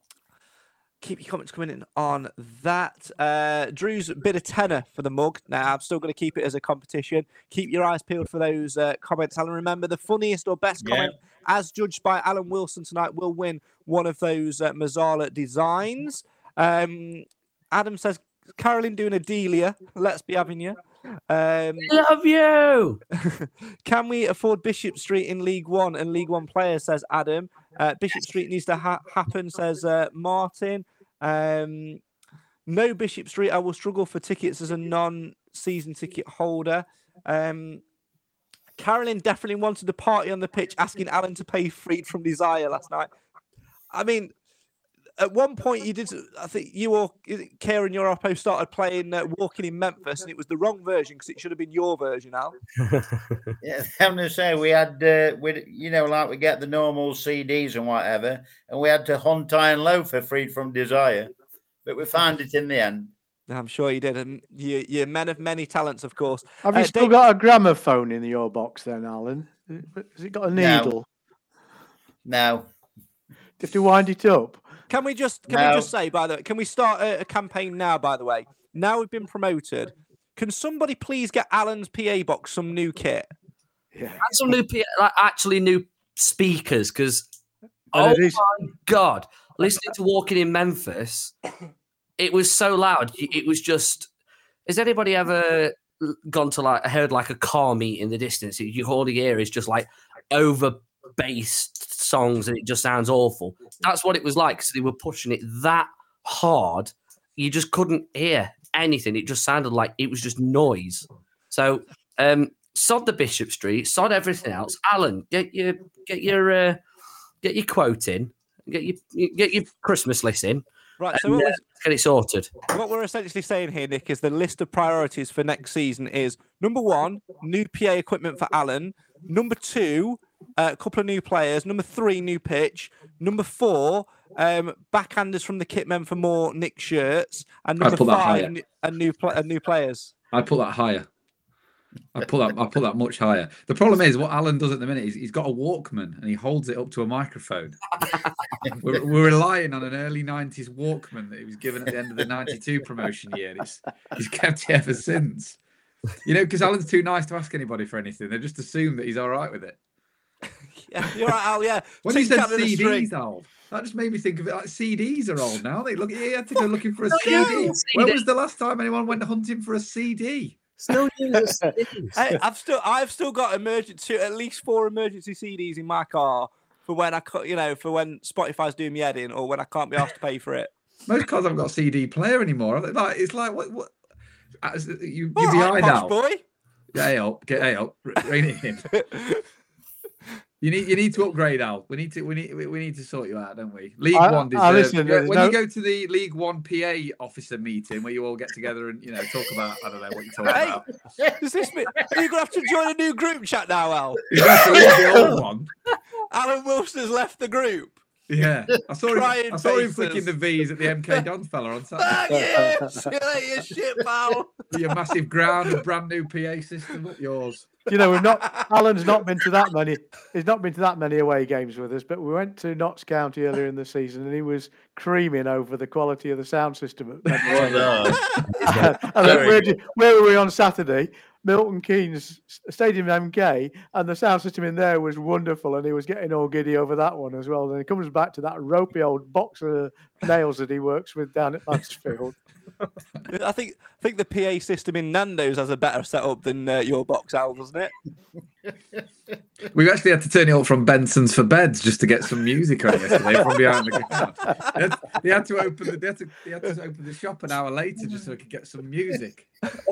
keep your comments coming in on that. Uh, Drew's bid a tenner for the mug. Now, I'm still going to keep it as a competition. Keep your eyes peeled for those uh, comments, Alan. Remember, the funniest or best Yeah. comment, as judged by Alan Wilson tonight, will win one of those uh, Mazzala designs. Um, Adam says, Carolyn doing a Delia. Let's be having you. Um, Love you. Can we afford Bishop Street in League One and League One players, says Adam. Uh, Bishop Street needs to ha- happen, says uh, Martin. Um, no Bishop Street. I will struggle for tickets as a non-season ticket holder. Um, Carolyn definitely wanted to party on the pitch, asking Alan to pay Freed from Desire last night. I mean, at one point you did. I think you or Kieran Europo started playing uh, Walking in Memphis, and it was the wrong version because it should have been your version, Al. Yeah, I'm going to say we had, uh, we, you know, like we get the normal C Ds and whatever, and we had to hunt high and low for Freed from Desire, but we found it in the end. I'm sure you did, and you, you're men of many talents, of course. Have you Uh, still Dave- got a gramophone in your box then, Alan? Has it got a No. needle? No, Do you have to wind it up? Can we just can No. we just say by the way, can we start a, a campaign now? By the way, now we've been promoted. Can somebody please get Alan's P A box some new kit? Yeah. And some new, P- like, actually new speakers because, And oh it is- my God, listening to Walking in Memphis, it was so loud. It was just, has anybody ever gone to like, heard like a car meet in the distance? You all you hear is just like over bassed songs and it just sounds awful. That's what it was like because they were pushing it that hard. You just couldn't hear anything. It just sounded like it was just noise. So, um, sod the Bishop Street, sod everything else. Alan, get your get your uh, get your quote in, get your get your Christmas list in, Right. So and, what, uh, we're, get it sorted. what we're essentially saying here, Nick, is the list of priorities for next season is number one, new P A equipment for Alan. Number two, uh, a couple of new players. Number three, new pitch. Number four, um, backhanders from the kitmen for more Nick shirts. And I'd number put that five, higher. n- and new pla- and new players. I'd put that higher. I put that. I put that much higher. The problem is what Alan does at the minute is he's got a Walkman and he holds it up to a microphone, we're, we're relying on an early nineties Walkman that he was given at the end of the ninety-two promotion year. And it's, he's kept it ever since. You know, because Alan's too nice to ask anybody for anything. They just assume that he's all right with it. Yeah, you're right, Al. Yeah. When Tin he said can and a C string. Ds, Al, that just made me think of it like C Ds are old now. They look, he had to go looking for a C D. yeah, When C D. was the last time anyone went hunting for a C D? Still use it. Hey, I've still, I've still got emergency, at least four emergency C Ds in my car for when I, co- you know, for when Spotify's doing me head in or when I can't be asked to pay for it. Most cars haven't got a C D player anymore. Like it's like what? what as- you you All right, behind posh now. boy. Get A up, get A up, rein it in. You need you need to upgrade, Al. We need to we need we we need to sort you out, don't we? League I- One I deserves. listen, Yeah, there's when no- you go to the League One P A officer meeting where you all get together and you know talk about I don't know what you're talking Hey, about. does this mean, are you going to have to join a new group chat now, Al? You have to leave the old one. Alan Wilson's left the group. Yeah, I saw him. Crying I saw him faces. flicking the V's at the M K Dons fella on Fuck Saturday. you! See you later, shit, pal. Your massive ground, and brand new P A system, up yours. You know, we've not. Alan's not been to that many. He's not been to that many away games with us. But we went to Notts County earlier in the season, and he was creaming over the quality of the sound system. At and then where, did- where were we on Saturday? Milton Keynes Stadium M K, and the sound system in there was wonderful, and he was getting all giddy over that one as well. Then he comes back to that ropey old box of nails that he works with down at Mansfield. I think I think the P A system in Nando's has a better setup than uh, your box, Al, doesn't it? We actually had to turn it up from Benson's for Beds just to get some music on yesterday from behind the counter. They had, they had to open the they had to, they had to open the shop an hour later just so we could get some music.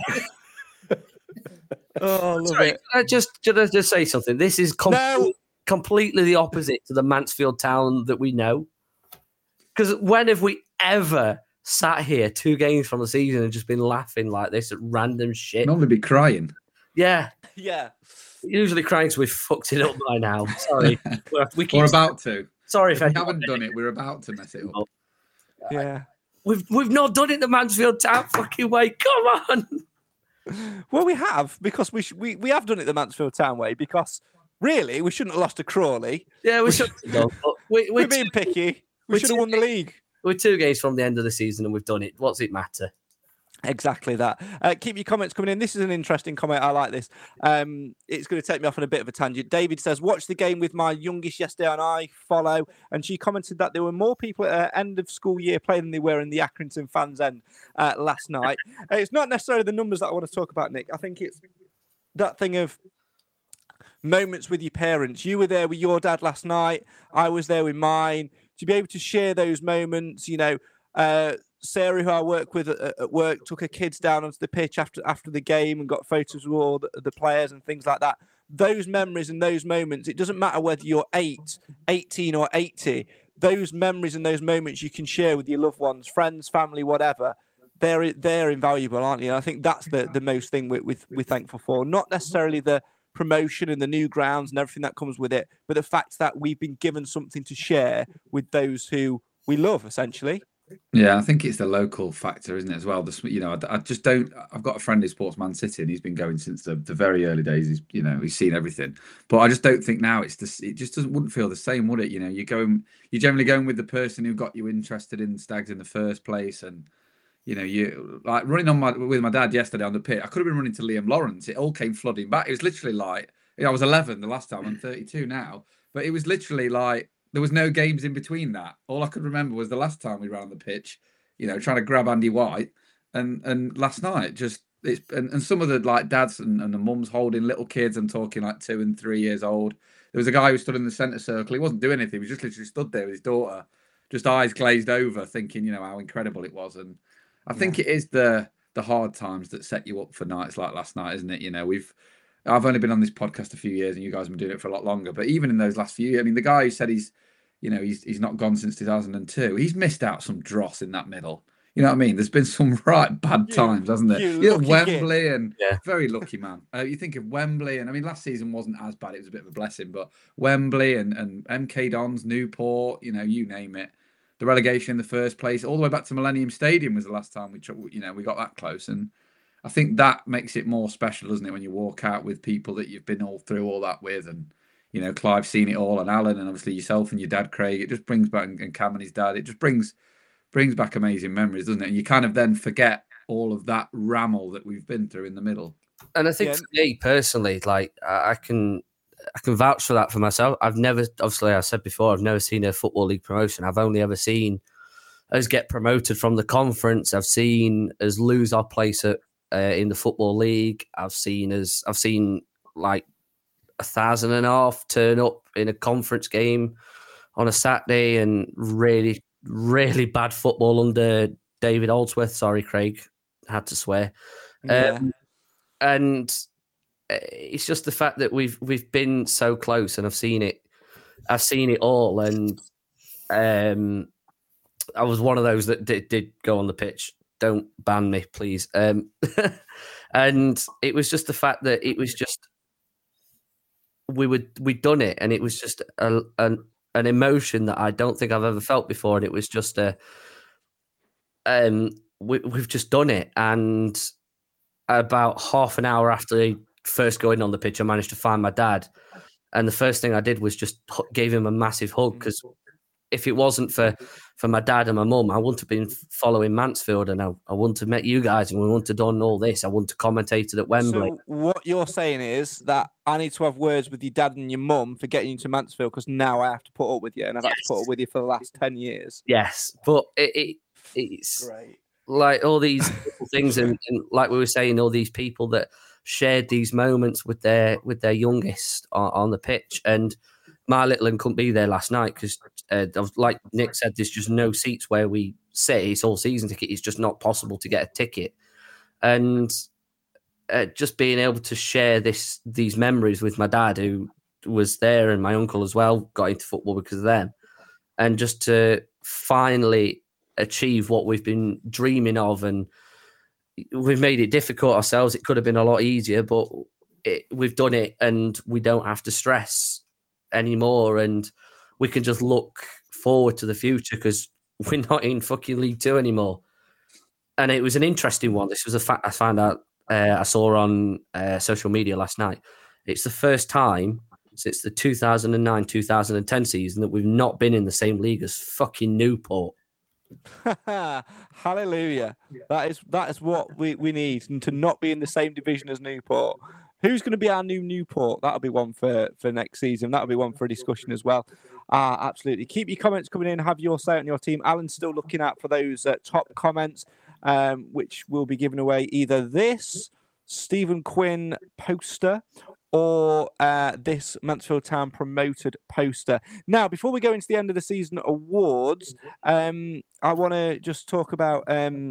Oh, I love Sorry, it. can I just, should I just say something? This is com- No. completely the opposite to the Mansfield Town that we know. Because when have we ever sat here two games from the season and just been laughing like this at random shit? Normally be crying. Yeah. Yeah. Usually crying because we've fucked it up by now. Sorry. We're, we keep, We're about to. sorry If if we anyone- haven't done it, we're about to mess it up. Yeah. We've, we've not done it the Mansfield Town fucking way. Come on. Well, we have because we sh- we we have done it the Mansfield Town way because really we shouldn't have lost to Crawley. Yeah, we should have done. But we, We're we're, being two, picky. We we're should have two won the league. we're two games from the end of the season and we've done it. What's it matter? Exactly that. Uh, keep your comments coming in. This is an interesting comment. I like this. Um, it's going to take me off on a bit of a tangent. David says, watch the game with my youngest yesterday and I follow. And she commented that there were more people at uh, end of school year playing than there were in the Accrington fans end uh, last night. Uh, it's not necessarily the numbers that I want to talk about, Nick. I think it's that thing of moments with your parents. You were there with your dad last night. I was there with mine. To be able to share those moments, you know, uh, Sarah, who I work with at, at work, took her kids down onto the pitch after after the game and got photos with all the, the players and things like that. Those memories and those moments, it doesn't matter whether you're eight, eighteen or eighty, those memories and those moments you can share with your loved ones, friends, family, whatever, they're they're invaluable, aren't you? And I think that's the, the most thing we, we, we're thankful for. Not necessarily the promotion and the new grounds and everything that comes with it, but the fact that we've been given something to share with those who we love, essentially. Yeah, I think it's the local factor, isn't it, as well? The, you know, I, I just don't. I've got a friend who supports Man City, and he's been going since the, the very early days. He's, you know, he's seen everything. But I just don't think now it's this. It just doesn't wouldn't feel the same, would it? You know, you're going, you're generally going with the person who got you interested in Stags in the first place, and you know, you like running on my with my dad yesterday on the pit. I could have been running to Liam Lawrence. It all came flooding back. It was literally like, you know, I was eleven the last time. I'm thirty-two now, but it was literally like. There was no games in between that. All I could remember was the last time we ran on the pitch, you know, trying to grab Andy White, and and last night just it's and, and some of the like dads and, and the mums holding little kids. I'm talking like two and three years old. There was a guy who stood in the centre circle. He wasn't doing anything. He was just literally stood there with his daughter, just eyes glazed over, thinking, you know, how incredible it was. And I think yeah. it is the the hard times that set you up for nights like last night, isn't it? You know, we've. I've only been on this podcast a few years, and you guys have been doing it for a lot longer. But even in those last few years, I mean, the guy who said he's, you know, he's he's not gone since two thousand two. He's missed out some dross in that middle. You know what I mean? There's been some right bad times, hasn't there? You Yeah, lucky Wembley kid. and Yeah. very lucky man. Uh, you think of Wembley, and I mean, last season wasn't as bad. It was a bit of a blessing, but Wembley and and M K Dons, Newport, you know, you name it. The relegation in the first place, all the way back to Millennium Stadium was the last time we, tr- you know, we got that close. And I think that makes it more special, doesn't it, when you walk out with people that you've been all through all that with, and you know, Clive's seen it all, and Alan, and obviously yourself and your dad, Craig. It just brings back, and Cam and his dad. It just brings brings back amazing memories, doesn't it? And you kind of then forget all of that ramble that we've been through in the middle. And I think yeah. for me personally, like I can, I can vouch for that for myself. I've never, obviously, I said before, I've never seen a Football League promotion. I've only ever seen us get promoted from the conference. I've seen us lose our place at, uh, in the Football League. I've seen us, I've seen like a thousand and a half turn up in a conference game on a Saturday, and really, really bad football under David Oldsworth. Sorry, Craig, had to swear. Yeah. Um, and it's just the fact that we've we've been so close, and I've seen it. I've seen it all, and um, I was one of those that did, did go on the pitch. Don't ban me, please. Um, and it was just the fact that it was just we would we'd done it, and it was just a, an an emotion that I don't think I've ever felt before. And it was just a um, we, we've just done it, and about half an hour after first going on the pitch, I managed to find my dad, and the first thing I did was just gave him a massive hug, because if it wasn't for, for my dad and my mum, I wouldn't have been following Mansfield, and I, I wouldn't have met you guys, and we wouldn't have done all this. I wouldn't have commentated at Wembley. So what you're saying is that I need to have words with your dad and your mum for getting you to Mansfield, because now I have to put up with you, and I've yes. had to put up with you for the last ten years. Yes, but it, it it's great. Like all these things, and, and like we were saying, all these people that shared these moments with their with their youngest on, on the pitch. And my little one couldn't be there last night because, uh, like Nick said, there's just no seats where we sit. It's all season ticket. It's just not possible to get a ticket. And uh, just being able to share this these memories with my dad, who was there, and my uncle as well, got into football because of them, and just to finally achieve what we've been dreaming of. And we've made it difficult ourselves. It could have been a lot easier, but it, we've done it, and we don't have to stress anymore, and we can just look forward to the future, because we're not in fucking League Two anymore. And it was an interesting one. This was a fact I found out, uh, I saw on uh, social media last night. It's the first time since the two thousand nine two thousand ten season that we've not been in the same league as fucking Newport. Hallelujah. That is that is what we, we need, and to not be in the same division as Newport. Who's going to be our new Newport? That'll be one for, for next season. That'll be one for a discussion as well. Uh, absolutely. Keep your comments coming in. Have your say on your team. Alan's still looking out for those uh, top comments, um, which will be given away either this Stephen Quinn poster or uh, this Mansfield Town promoted poster. Now, before we go into the end of the season awards, um, I want to just talk about... Um,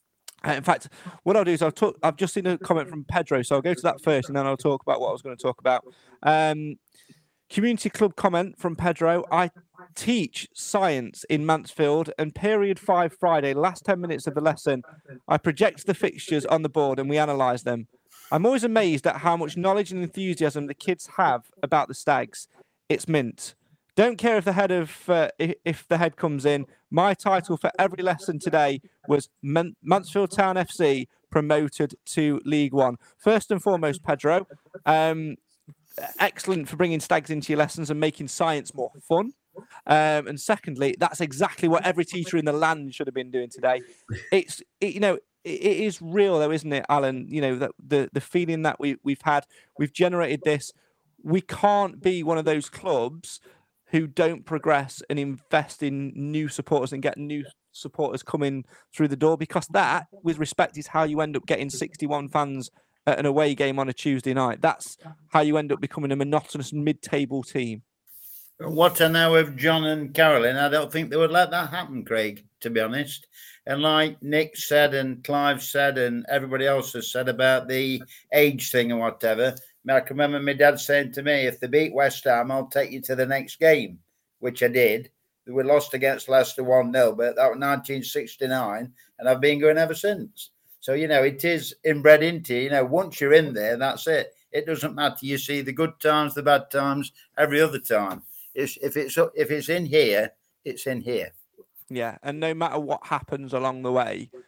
in fact, what I'll do is I'll talk, I've just seen a comment from Pedro, so I'll go to that first, and then I'll talk about what I was going to talk about. Um, community club comment from Pedro. I teach science in Mansfield, and period five Friday, last ten minutes of the lesson, I project the fixtures on the board and we analyse them. I'm always amazed at how much knowledge and enthusiasm the kids have about the Stags. It's mint. Don't care if the head of uh, if the head comes in. My title for every lesson today was Man- Mansfield Town F C promoted to League One. First and foremost, Pedro, um, excellent for bringing Stags into your lessons and making science more fun. Um, and secondly, that's exactly what every teacher in the land should have been doing today. It's it, you know. It is real, though, isn't it, Alan? You know, that the, the feeling that we, we've had, we've generated this. We can't be one of those clubs who don't progress and invest in new supporters and get new supporters coming through the door, because that, with respect, is how you end up getting sixty-one fans at an away game on a Tuesday night. That's how you end up becoming a monotonous mid-table team. What I know of John and Carolyn, I don't think they would let that happen, Craig, to be honest. And like Nick said and Clive said and everybody else has said about the age thing and whatever, I can remember my dad saying to me, if they beat West Ham, I'll take you to the next game, which I did. We lost against Leicester one nil, but that was nineteen sixty-nine, and I've been going ever since. So, you know, it is inbred into you. You know, once you're in there, that's it. It doesn't matter. You see the good times, the bad times, every other time. It's, if it's if it's in here, it's in here. Yeah, and no matter what happens along the way,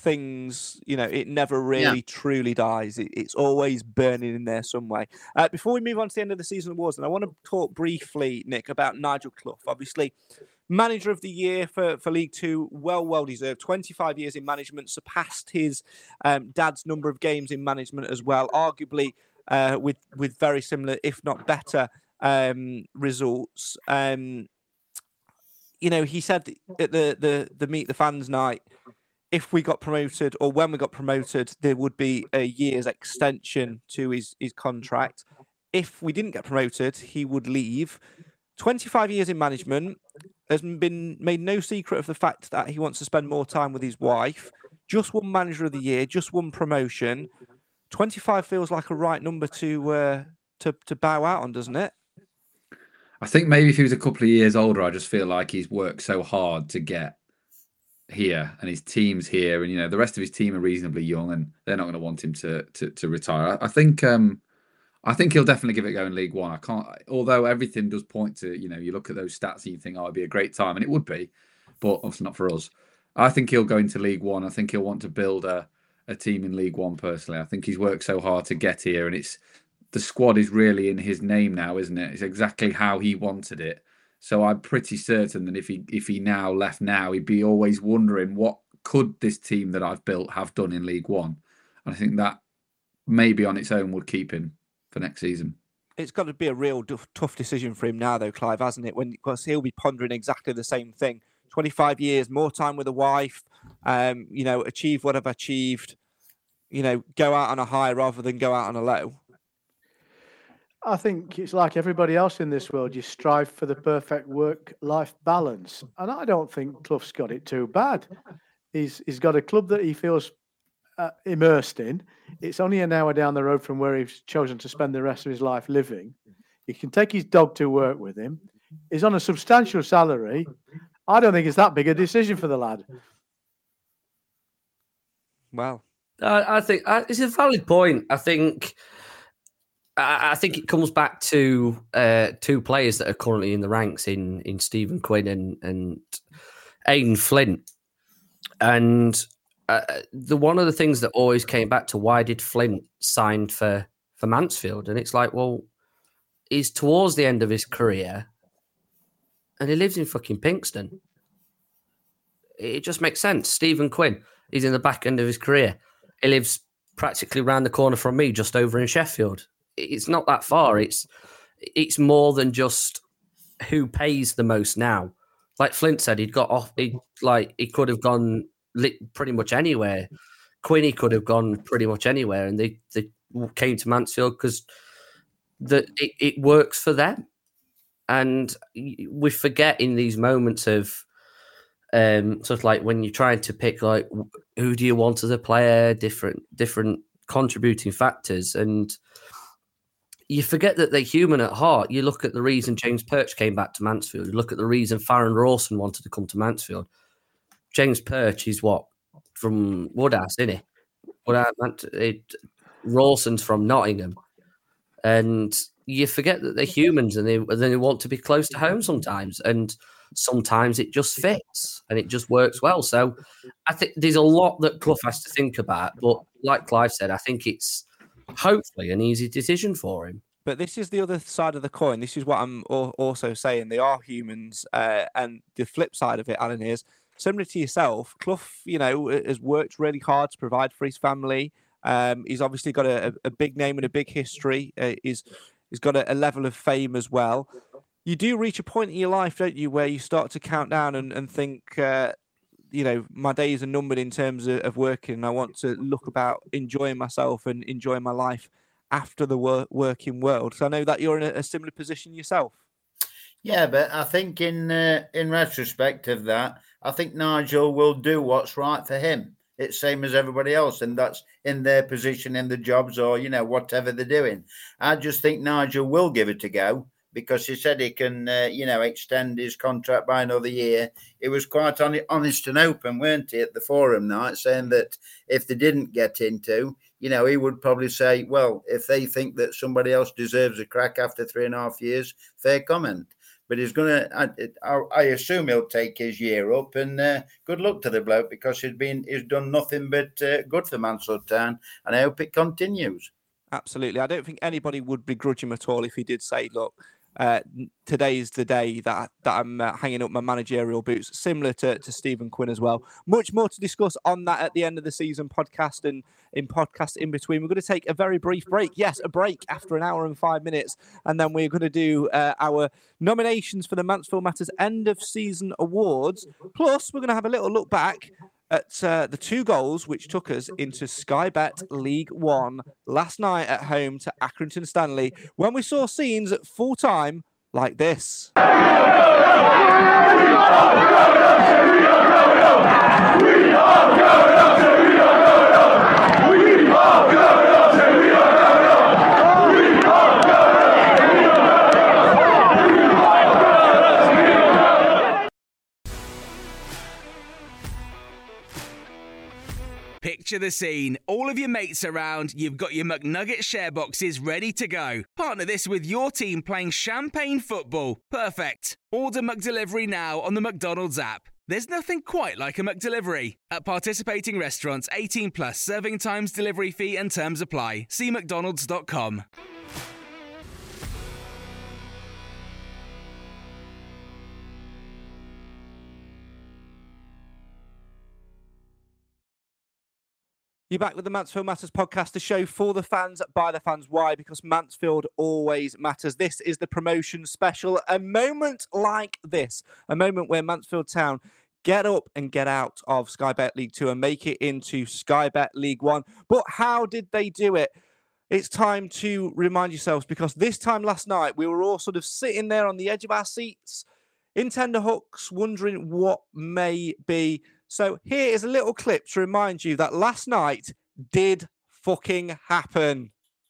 things, you know, it never really yeah. truly dies. It, it's always burning in there some way. Uh, before we move on to the end of the season awards, and I want to talk briefly, Nick, about Nigel Clough. Obviously, Manager of the Year for, for League Two, well, well deserved. twenty-five years in management, surpassed his um, dad's number of games in management as well, arguably uh, with, with very similar, if not better, um, results. Um, you know, he said at the, the, the Meet the Fans night, if we got promoted or when we got promoted, there would be a year's extension to his, his contract. If we didn't get promoted, he would leave. twenty-five years in management, has been made no secret of the fact that he wants to spend more time with his wife. Just won Manager of the Year, just won promotion. twenty-five feels like a right number to uh, to to bow out on, doesn't it? I think maybe if he was a couple of years older, I just feel like he's worked so hard to get here, and his team's here, and you know the rest of his team are reasonably young, and they're not going to want him to to, to retire. I, I think um, I think he'll definitely give it a go in League One. I can't, although everything does point to, you know, you look at those stats and you think, oh, it'd be a great time, and it would be, but obviously not for us. I think he'll go into League One. I think he'll want to build a a team in League One. Personally, I think he's worked so hard to get here, and it's the squad is really in his name now, isn't it? It's exactly how he wanted it. So I'm pretty certain that if he if he now left now, he'd be always wondering what could this team that I've built have done in League One. And I think that maybe on its own would keep him for next season. It's got to be a real d- tough decision for him now, though, Clive, hasn't it? When because he'll be pondering exactly the same thing. twenty-five years, more time with a wife, um, you know, achieve what I've achieved, you know, go out on a high rather than go out on a low. I think it's like everybody else in this world. You strive for the perfect work-life balance. And I don't think Clough's got it too bad. He's He's got a club that he feels uh, immersed in. It's only an hour down the road from where he's chosen to spend the rest of his life living. He can take his dog to work with him. He's on a substantial salary. I don't think it's that big a decision for the lad. Well, uh, I think uh, it's a valid point. I think... I think it comes back to uh, two players that are currently in the ranks in in Stephen Quinn and and Aidan Flint. And uh, the one of the things that always came back to why did Flint sign for for Mansfield? And it's like, well, he's towards the end of his career, and he lives in fucking Pinkston. It just makes sense. Stephen Quinn, he's in the back end of his career. He lives practically around the corner from me, just over in Sheffield. It's not that far. It's it's more than just who pays the most now. Like Flint said, he'd got off. He like he could have gone pretty much anywhere. Quinny could have gone pretty much anywhere, and they, they came to Mansfield because the it, it works for them. And we forget in these moments of um, sort of like when you're trying to pick like who do you want as a player, different different contributing factors, and you forget that they're human at heart. You look at the reason James Perch came back to Mansfield. You look at the reason Farron Rawson wanted to come to Mansfield. James Perch is what? From Woodhouse, isn't he? Woodhouse, it, Rawson's from Nottingham. And you forget that they're humans and they, and they want to be close to home sometimes. And sometimes it just fits and it just works well. So I think there's a lot that Clough has to think about. But like Clive said, I think it's hopefully an easy decision for him. But this is the other side of the coin. This is what I'm also saying. They are humans. Uh, and the flip side of it, Alan, is similar to yourself. Clough, you know, has worked really hard to provide for his family. Um, he's obviously got a, a big name and a big history. Uh, he's, he's got a, a level of fame as well. You do reach a point in your life, don't you, where you start to count down and, and think, uh, you know, my days are numbered in terms of, of working. And I want to look about enjoying myself and enjoying my life after the wor- working world. So I know that you're in a, a similar position yourself. Yeah, but I think in uh, in retrospect of that, I think Nigel will do what's right for him. It's same as everybody else, and that's in their position in the jobs or, you know, whatever they're doing. I just think Nigel will give it a go, because he said he can, uh, you know, extend his contract by another year. He was quite on- honest and open, weren't he, at the forum night, saying that if they didn't get into, you know, he would probably say, well, if they think that somebody else deserves a crack after three and a half years, fair comment. but he's going to. I, I assume he'll take his year up, and uh, good luck to the bloke because he's been he's done nothing but uh, good for Mansfield Town, and I hope it continues. Absolutely, I don't think anybody would begrudge him at all if he did say, "Look, uh, today is the day that that I'm uh, hanging up my managerial boots." Similar to, to Stephen Quinn as well. Much more to discuss on that at the end of the season podcast and in podcast in between. We're going to take a very brief break. Yes, a break after an hour and five minutes, and then we're going to do uh, our nominations for the Mansfield Matters end of season awards. Plus, we're going to have a little look back at uh, the two goals which took us into Sky Bet League One last night at home to Accrington Stanley, when we saw scenes at full time like this. Picture the scene. All of your mates around, you've got your McNugget share boxes ready to go. Partner this with your team playing champagne football. Perfect. Order McDelivery now on the McDonald's app. There's nothing quite like a McDelivery. At participating restaurants, eighteen plus, serving times, delivery fee and terms apply. See mcdonalds dot com. You're back with the Mansfield Matters podcast, a show for the fans, by the fans. Why? Because Mansfield always matters. This is the promotion special. A moment like this, a moment where Mansfield Town get up and get out of Sky Bet League Two and make it into Sky Bet League One. But how did they do it? It's time to remind yourselves, because this time last night, we were all sort of sitting there on the edge of our seats in tenterhooks, wondering what may be. So here is a little clip to remind you that last night did fucking happen.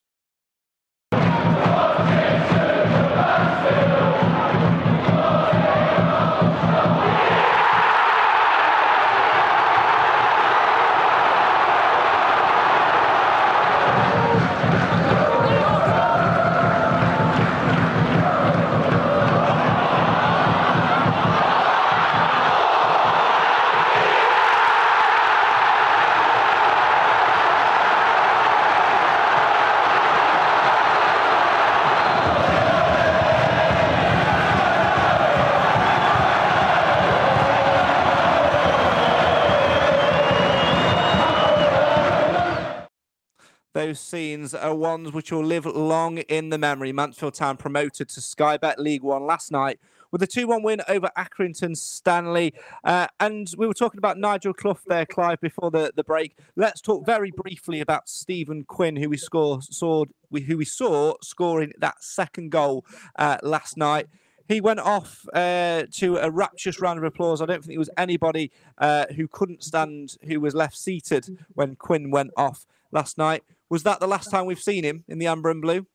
Those scenes are ones which will live long in the memory. Mansfield Town promoted to Sky Bet League One last night with a two one win over Accrington Stanley. Uh, and we were talking about Nigel Clough there, Clive, before the, the break. Let's talk very briefly about Stephen Quinn, who we score, saw, who we saw scoring that second goal uh, last night. He went off uh, to a rapturous round of applause. I don't think there was anybody uh, who couldn't stand, who was left seated when Quinn went off last night. Was that the last time we've seen him in the amber and blue?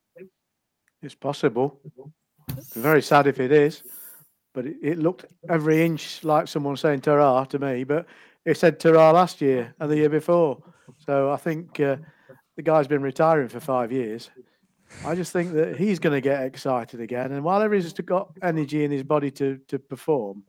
It's possible. It's very sad if it is, but it, it looked every inch like someone saying "ta-ra" to me. But it said "ta-ra" last year and the year before. So I think uh, the guy's been retiring for five years. I just think that he's going to get excited again. And while he's got energy in his body to to perform,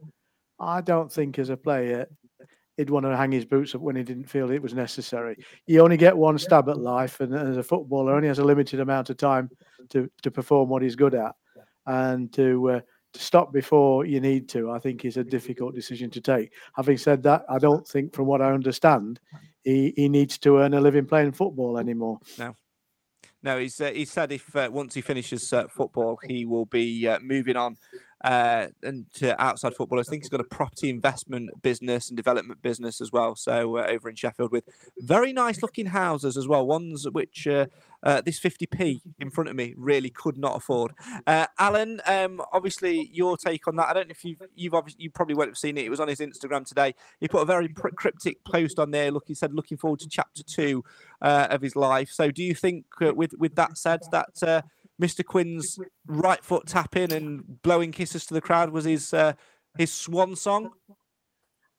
I don't think as a player he'd want to hang his boots up when he didn't feel it was necessary. You only get one stab at life, and as a footballer, only has a limited amount of time to, to perform what he's good at. And to uh, to stop before you need to, I think is a difficult decision to take. Having said that, I don't think, from what I understand, he, he needs to earn a living playing football anymore. No. No, he's uh, he said if uh, once he finishes uh, football, he will be uh, moving on uh, and to outside football. I think he's got a property investment business and development business as well. So uh, over in Sheffield, with very nice looking houses as well, ones which uh, uh, this fifty p in front of me really could not afford. Uh, Alan, um, obviously your take on that. I don't know if you've you've obviously you probably won't have seen it. It was on his Instagram today. He put a very cryptic post on there. Look, he said looking forward to chapter two uh, of his life. So do you think, uh, with with that said, that uh, Mister Quinn's right foot tapping and blowing kisses to the crowd was his uh, his swan song?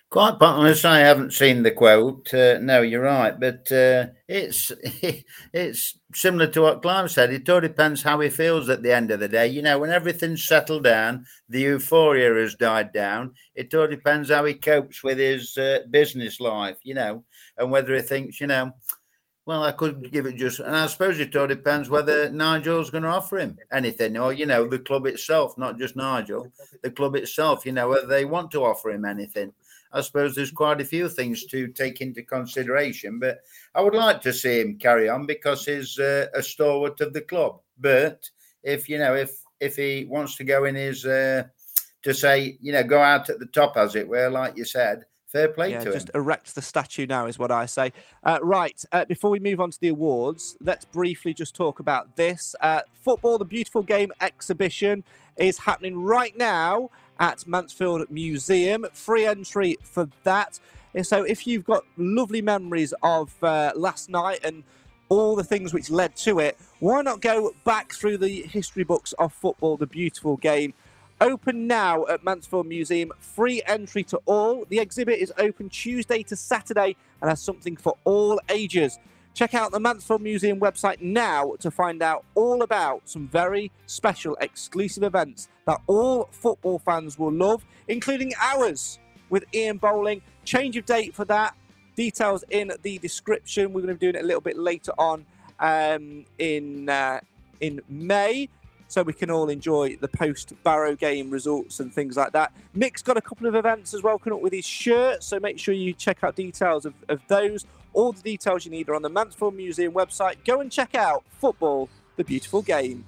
Quite honest, I haven't seen the quote. Uh, no, you're right, but uh, it's it's similar to what Clive said. It all depends how he feels at the end of the day. You know, when everything's settled down, the euphoria has died down. It all depends how he copes with his uh, business life. You know, and whether he thinks, you know, well, I could give it just, and I suppose it all depends whether Nigel's going to offer him anything, or you know, the club itself, not just Nigel, the club itself. You know, whether they want to offer him anything. I suppose there's quite a few things to take into consideration, but I would like to see him carry on because he's uh, a stalwart of the club. But if you know, if if he wants to go in his uh, to say, you know, go out at the top, as it were, like you said, fair play yeah, to just him. erect the statue now is what I say. Uh, right, uh, before we move on to the awards, let's briefly just talk about this. Uh, Football, the Beautiful Game exhibition is happening right now at Mansfield Museum. Free entry for that. And so if you've got lovely memories of uh, last night and all the things which led to it, why not go back through the history books of Football, the Beautiful Game? Open now at Mansfield Museum. Free entry to all. The exhibit is open Tuesday to Saturday and has something for all ages. Check out the Mansfield Museum website now to find out all about some very special exclusive events that all football fans will love, including ours with Ian Bowling. Change of date for that. Details in the description. We're going to be doing it a little bit later on um, in uh, in May, so we can all enjoy the post-Barrow game results and things like that. Mick's got a couple of events as well coming up with his shirt, so make sure you check out details of, of those. All the details you need are on the Mansfield Museum website. Go and check out Football, the Beautiful Game.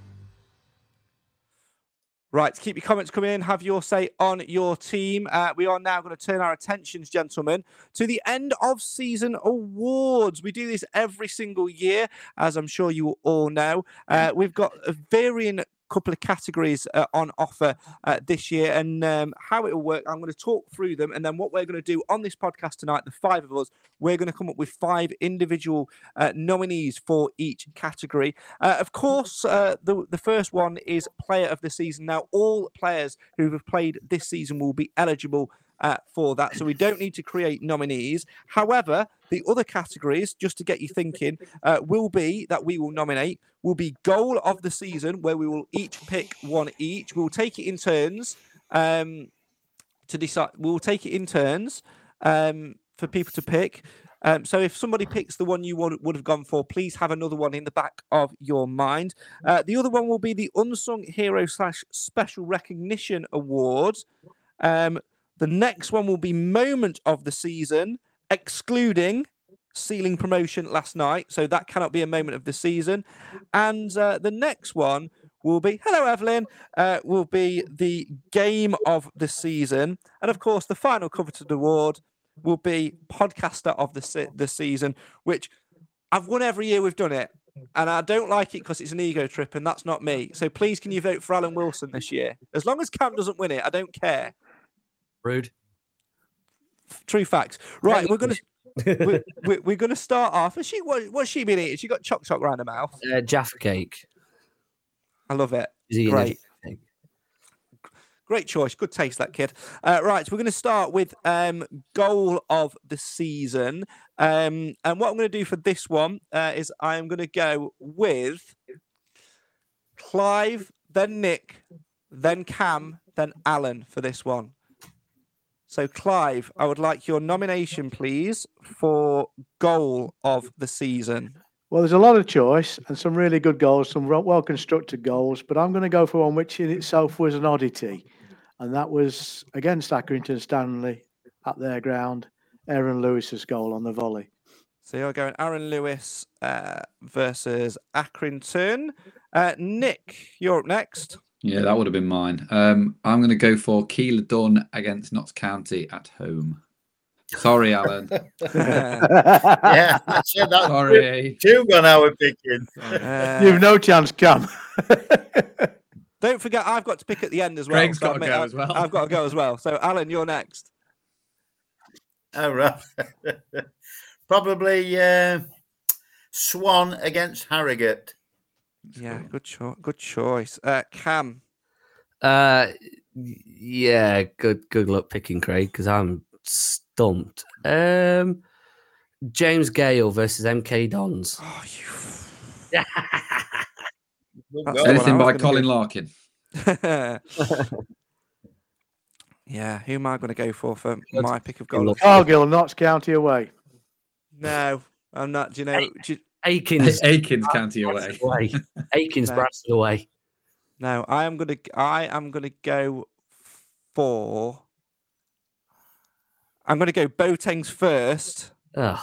Right, keep your comments coming in. Have your say on your team. Uh, we are now going to turn our attentions, gentlemen, to the end of season awards. We do this every single year, as I'm sure you all know. Uh, we've got a varying couple of categories uh, on offer uh, this year, and um, how it will work, I'm going to talk through them, and then what we're going to do on this podcast tonight, the five of us, we're going to come up with five individual uh, nominees for each category. Uh, of course, uh, the, the first one is Player of the Season. Now, all players who have played this season will be eligible Uh, for that, so we don't need to create nominees. However, the other categories, just to get you thinking, uh, will be that we will nominate will be Goal of the Season, where we will each pick one each. We'll take it in turns um, to decide. We'll take it in turns um, for people to pick. Um, so if somebody picks the one you would, would have gone for, please have another one in the back of your mind. Uh, the other one will be the Unsung Hero slash Special Recognition Awards. Um, The next one will be Moment of the Season, excluding Sealing promotion last night. So that cannot be a moment of the season. And uh, the next one will be, hello, Evelyn, uh, will be the Game of the Season. And of course, the final coveted award will be Podcaster of the, se- the Season, which I've won every year we've done it. And I don't like it because it's an ego trip, and that's not me. So please, can you vote for Alan Wilson this year? As long as Cam doesn't win it, I don't care. Rude. True facts. Right, we're gonna we're, we're, we're gonna start off. Has she what, what's she been eating? She got choc choc around her mouth. Uh, Jaffa cake. I love it. Is he Great. Great choice. Good taste, that kid. Uh, right, so we're going to start with um, Goal of the Season. Um, and what I'm going to do for this one uh, is I'm going to go with Clive, then Nick, then Cam, then Alan for this one. So, Clive, I would like your nomination, please, for Goal of the Season. Well, there's a lot of choice and some really good goals, some well-constructed goals, but I'm going to go for one which in itself was an oddity, and that was against Accrington Stanley at their ground, Aaron Lewis's goal on the volley. So you're going Aaron Lewis uh, versus Accrington. Uh, Nick, you're up next. Yeah, that would have been mine. Um, I'm going to go for Keeler Dunn against Notts County at home. Sorry, Alan. Yeah, that's it. That's Sorry. Two gone our picking. Uh, You've no chance, Cam. Don't forget, I've got to pick at the end as well. Greg's got to I've- go I've- as well. I've got to go as well. So, Alan, you're next. All right. Probably uh, Swan against Harrogate. Yeah, good choice. Good choice. Uh, Cam. Uh, yeah, good good luck picking Craig because I'm stumped. Um, James Gale versus M K Dons. Oh, you. Good That's goal. the one I Anything was by gonna Colin go- Larkin. Yeah, who am I going to go for for my pick of goal? Cargill, Notts County away. No, I'm not. Do you know? Do you, Aikens. Aikens County away. away. Aikens No. Bradford away. no, I am going to. I am going to go for. I'm going to go Boateng's first Ugh.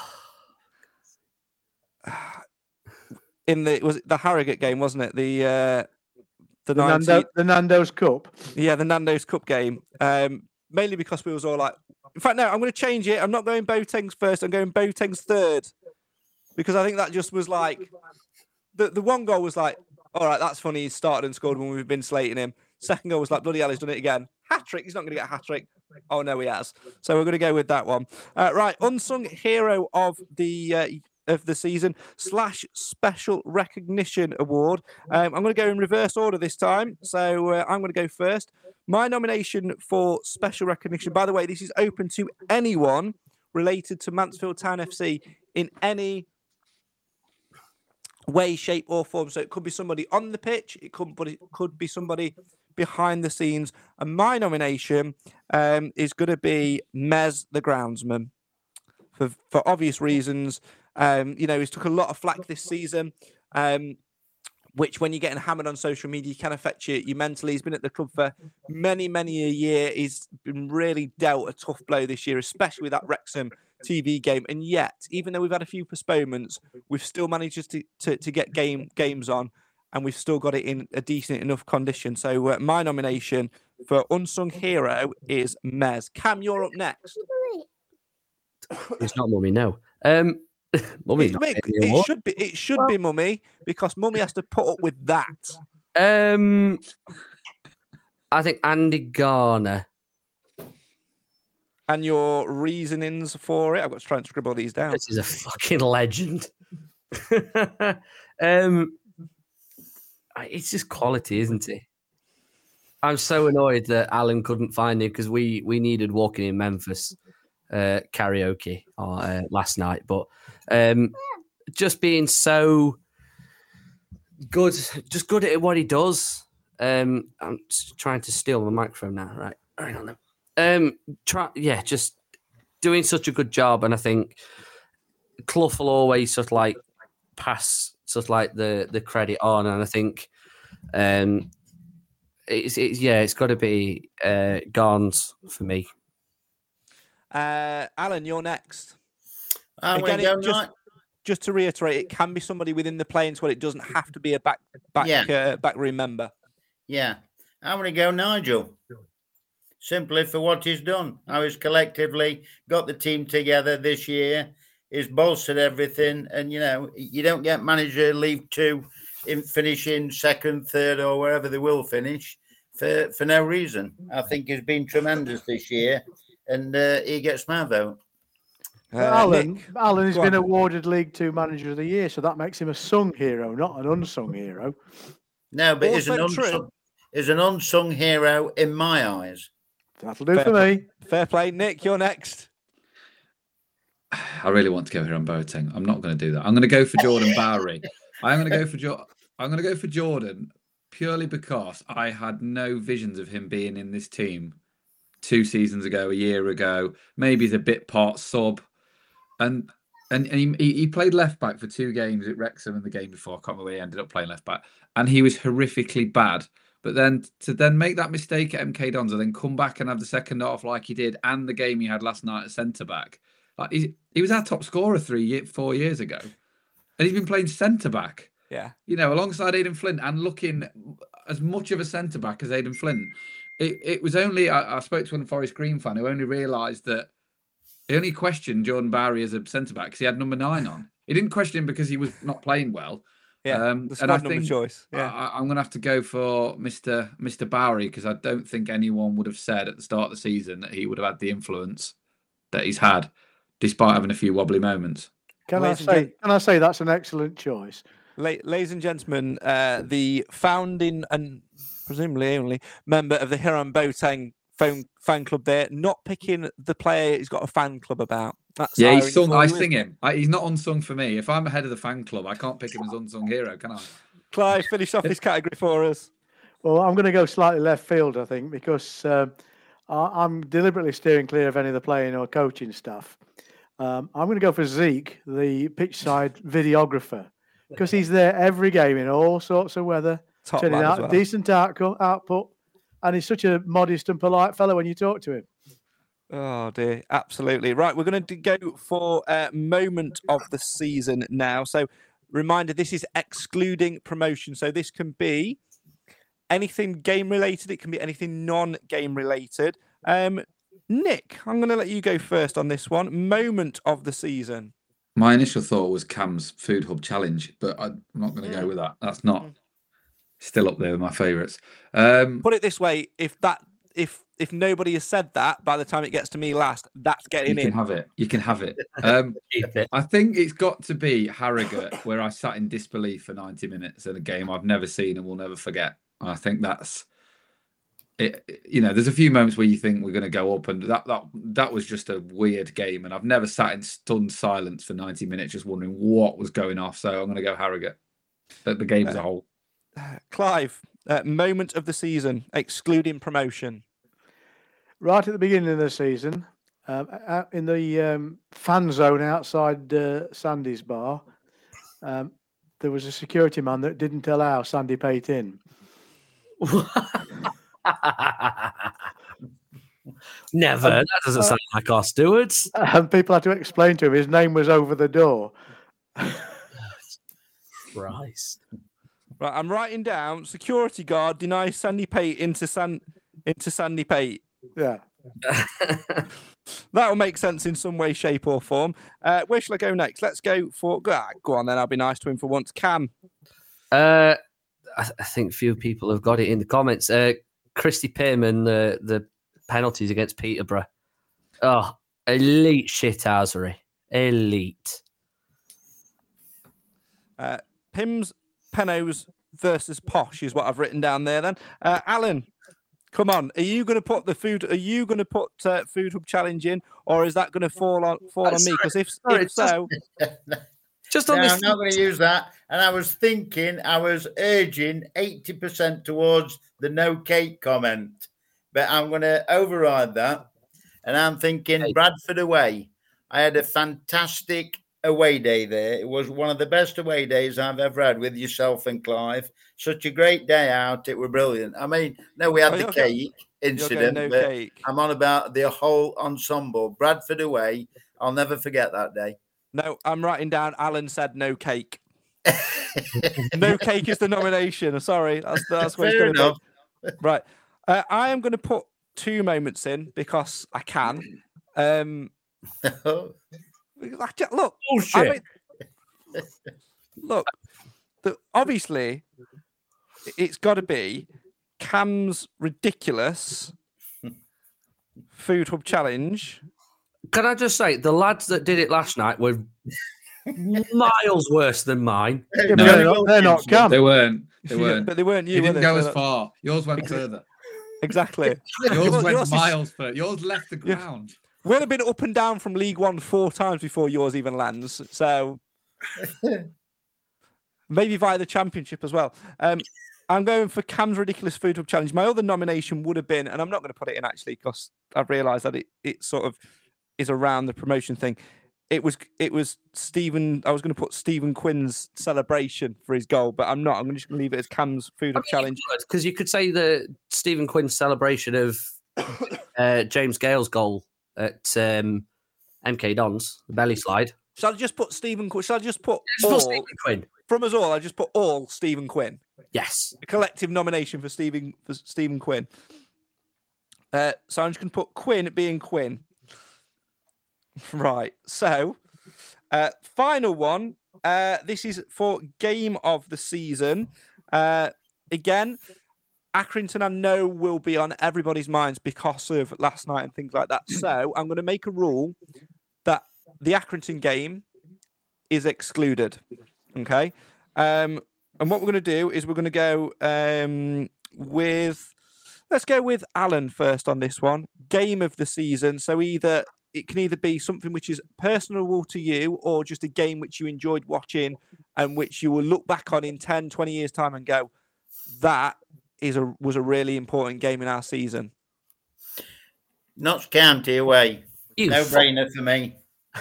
in the was it the Harrogate game, wasn't it? The uh, the, The, ninety Nando, the Nando's Cup. yeah, the Nando's Cup game. Um, mainly because we was all like. In fact, no, I'm going to change it. I'm not going Boateng's first. I'm going Boateng's third because I think that just was like the the one goal was like, all right, that's funny. He started and scored when we've been slating him. Second goal was like, bloody hell, he's done it again. Hat trick. He's not going to get a hat trick. Oh no, he has. So we're going to go with that one. Uh, right, unsung hero of the uh, of the season slash special recognition award. Um, I'm going to go in reverse order this time. So uh, I'm going to go first. My nomination for special recognition. By the way, this is open to anyone related to Mansfield Town F C in any way, shape, or form. So it could be somebody on the pitch. It could, but it could be somebody behind the scenes. And my nomination um, is going to be Mez, the groundsman, for for obvious reasons. Um, you know, he's took a lot of flack this season, um, which when you're getting hammered on social media can affect you, you mentally. He's been at the club for many, many a year. He's been really dealt a tough blow this year, especially with that Wrexham T V game. And yet, even though we've had a few postponements, we've still managed to to, to get game games on, and we've still got it in a decent enough condition. So uh, my nomination for unsung hero is Mez. Cam, you're up next. It's not Mummy, no. Um, Mummy's It, not Mick, getting the it award. should be it should be Mummy because Mummy has to put up with that. Um, I think Andy Garner. And your reasonings for it. I've got to try and scribble these down. This is a fucking legend. um, it's just quality, isn't it? I'm so annoyed that Alan couldn't find him because we we needed Walking in Memphis uh, karaoke uh, last night, but um, just being so good, just good at what he does. Um, I'm just trying to steal the microphone now, right? Hang on then. Um, try, yeah, just doing such a good job, and I think Clough will always sort of like pass sort of like the the credit on, and I think um, it's, it's yeah, it's got to be uh, Garns for me. Uh, Alan, you're next. I'm Again, going it to just, go just to reiterate, it can be somebody within the playing squad. It doesn't have to be a back back Yeah. uh, backroom member. Yeah, I'm going to go Nigel. Simply for what he's done. How he's collectively got the team together this year. He's bolstered everything. And, you know, you don't get manager leave two in finishing second, third, or wherever they will finish for, for no reason. I think he's been tremendous this year. And uh, he gets my vote. Uh, Alan, Nick, Alan has go been on. awarded League Two Manager of the Year, so that makes him a sung hero, not an unsung hero. No, but he's an, Also true. unsung, he's an unsung hero in my eyes. That'll do Fair for me. Fair play. Nick, you're next. I really want to go here on Boateng. I'm not going to do that. I'm going to go for Jordan Bowery. I'm going to go for jo- I'm going to go for Jordan purely because I had no visions of him being in this team two seasons ago, a year ago. Maybe he's a bit part sub, and and, and he, he played left back for two games at Wrexham and the game before. I can't remember where he ended up playing left back, and he was horrifically bad. But then to then make that mistake at M K Dons and then come back and have the second half like he did and the game he had last night at centre back. Like he, he was our top scorer three, four years ago. And he's been playing centre back. Yeah. You know, alongside Aidan Flint and looking as much of a centre back as Aidan Flint. It it was only, I, I spoke to one Forest Green fan who only realised that he only questioned Jordan Bowery as a centre back because he had number nine on. He didn't question him because he was not playing well. Yeah. Um, the and I squad number think choice. Yeah. I, I'm going to have to go for Mister Mister Bowery because I don't think anyone would have said at the start of the season that he would have had the influence that he's had, despite having a few wobbly moments. Can I Ladies and say? gen- Can I say that's an excellent choice? La- ladies and gentlemen, uh, the founding and presumably only member of the Hiram Boateng fan, fan club there, not picking the player he's got a fan club about. That's yeah, he's irony sung. for I you, sing him. I, he's not unsung for me. If I'm ahead of the fan club, I can't pick him as unsung hero, can I? Clive, finish off this category for us. Well, I'm going to go slightly left field, I think, because um, I, I'm deliberately steering clear of any of the playing or coaching stuff. Um, I'm going to go for Zeke, the pitch side videographer, because he's there every game in all sorts of weather, Top turning lad as out well. decent outco- output, and he's such a modest and polite fellow when you talk to him. Oh dear, absolutely. Right, we're going to go for a moment of the season now. So, reminder, this is excluding promotion. So this can be anything game related. It can be anything non-game related. Um, Nick, I'm going to let you go first on this one. Moment of the season. My initial thought was Cam's Food Hub Challenge, but I'm not going to go with that. That's not still up there with my favourites. Um, Put it this way: if that, if if nobody has said that by the time it gets to me last, that's you getting can in. have it. You can have it. Um, Keep it. I think it's got to be Harrogate, where I sat in disbelief for ninety minutes in a game I've never seen and will never forget. I think that's it. You know, there's a few moments where you think we're going to go up, and that that that was just a weird game, and I've never sat in stunned silence for ninety minutes just wondering what was going off. So I'm going to go Harrogate. The, the game as a whole. Clive, uh, moment of the season, excluding promotion. Right at the beginning of the season, um, out in the um, fan zone outside uh, Sandy's bar, um, there was a security man that didn't allow Sandy Pate in. Never. That doesn't sound like our stewards. And people had to explain to him his name was over the door. Christ. Right, I'm writing down security guard denies Sandy Pate into San into Sandy Pate. Yeah. That'll make sense in some way, shape, or form. Uh, where shall I go next? Let's go for ah, go on then. I'll be nice to him for once. Cam. Uh, I, I think few people have got it in the comments. Uh, Christy Pearman, the the penalties against Peterborough. Oh, elite shithousery. Elite. Uh, Pims, Penos versus Posh is what I've written down there. Then, uh, Alan, come on. Are you going to put the food? Are you going to put uh, Food Hub Challenge in, or is that going to fall on fall Uh, on me? sorry, Because if, sorry, if so, Just No, on this. I'm not going to use that. And I was thinking, I was urging eighty percent towards the no cake comment, but I'm going to override that. And I'm thinking Bradford away. I had a fantastic away day there. It was one of the best away days I've ever had with yourself and Clive. Such a great day out. It was brilliant. I mean, no, we had Oh, the you're going- cake you're incident, going no but cake. I'm on about the whole ensemble. Bradford away. I'll never forget that day. No, I'm writing down. Alan said no cake. No cake is the nomination. Sorry, that's that's where it's Fair going to enough. be. Right, uh, I am going to put two moments in because I can. Um, look, I mean, look, the, obviously, it's got to be Cam's ridiculous Food Hub Challenge. Can I just say, the lads that did it last night were miles worse than mine. Yeah, but No, they're not, they're not Cam. They weren't. They Yeah, weren't. but they weren't you. You were didn't they? go So as that- far. Yours went further. Exactly. Yours Yours- went yours is- miles further. Yours left the Yeah. ground. We'll have been up and down from League One four times before yours even lands. So maybe via the Championship as well. Um, I'm going for Cam's Ridiculous Food Hub Challenge. My other nomination would have been, and I'm not going to put it in actually because I've realised that it, it sort of is around the promotion thing. It was it was Stephen. I was going to put Stephen Quinn's celebration for his goal, but I'm not. I'm just going to leave it as Cam's Food Hub Challenge. Because you could say the Stephen Quinn's celebration of uh, James Gale's goal at um, M K Dons, the belly slide. Shall I just put Stephen Quinn? Shall I just put It's for all Stephen Quinn. from us all? I just put all Stephen Quinn. Yes. A collective nomination for Stephen for Stephen Quinn. Uh, so I'm just going to put Quinn being Quinn. Right. So, uh, final one. Uh, this is for game of the season. Uh, again, Accrington, I know, will be on everybody's minds because of last night and things like that. So I'm going to make a rule that the Accrington game is excluded. Okay. Um, and what we're going to do is we're going to go um, with Let's go with Alan first on this one. Game of the season. So either it can either be something which is personal to you or just a game which you enjoyed watching and which you will look back on in ten, twenty years' time and go, that is a was a really important game in our season. Notts County away. You no fuck. brainer for me.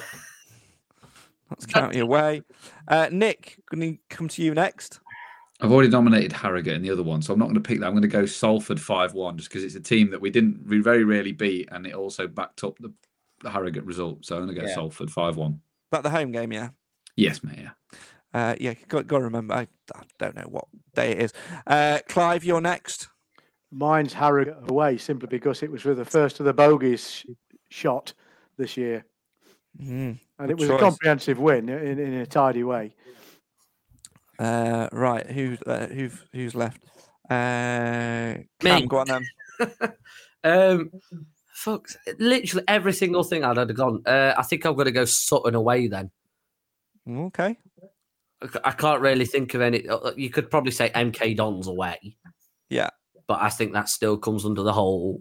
Notts County away. Uh, Nick, can we come to you next? I've already nominated Harrogate in the other one, so I'm not going to pick that. I'm going to go Salford five one just because it's a team that we didn't, we very rarely beat, and it also backed up the, the Harrogate result. So I'm going to go Yeah. Salford five one. That the home game, yeah? Yes, mate, yeah. Uh, yeah, got, got to remember. I, I don't know what day it is. Uh, Clive, you're next. Mine's Harrogate away, simply because it was with the first of the bogeys shot this year. Mm, And it good was a choice. comprehensive win in, in a tidy way. Uh, right, who's uh, who's who's left? Uh, Cam, Me. go on then. um, fuck, literally every single thing I'd have gone. Uh, I think I'm going to go Sutton away then. Okay. I c- I can't really think of any. uh, You could probably say M K Dons away, Yeah. but I think that still comes under the whole.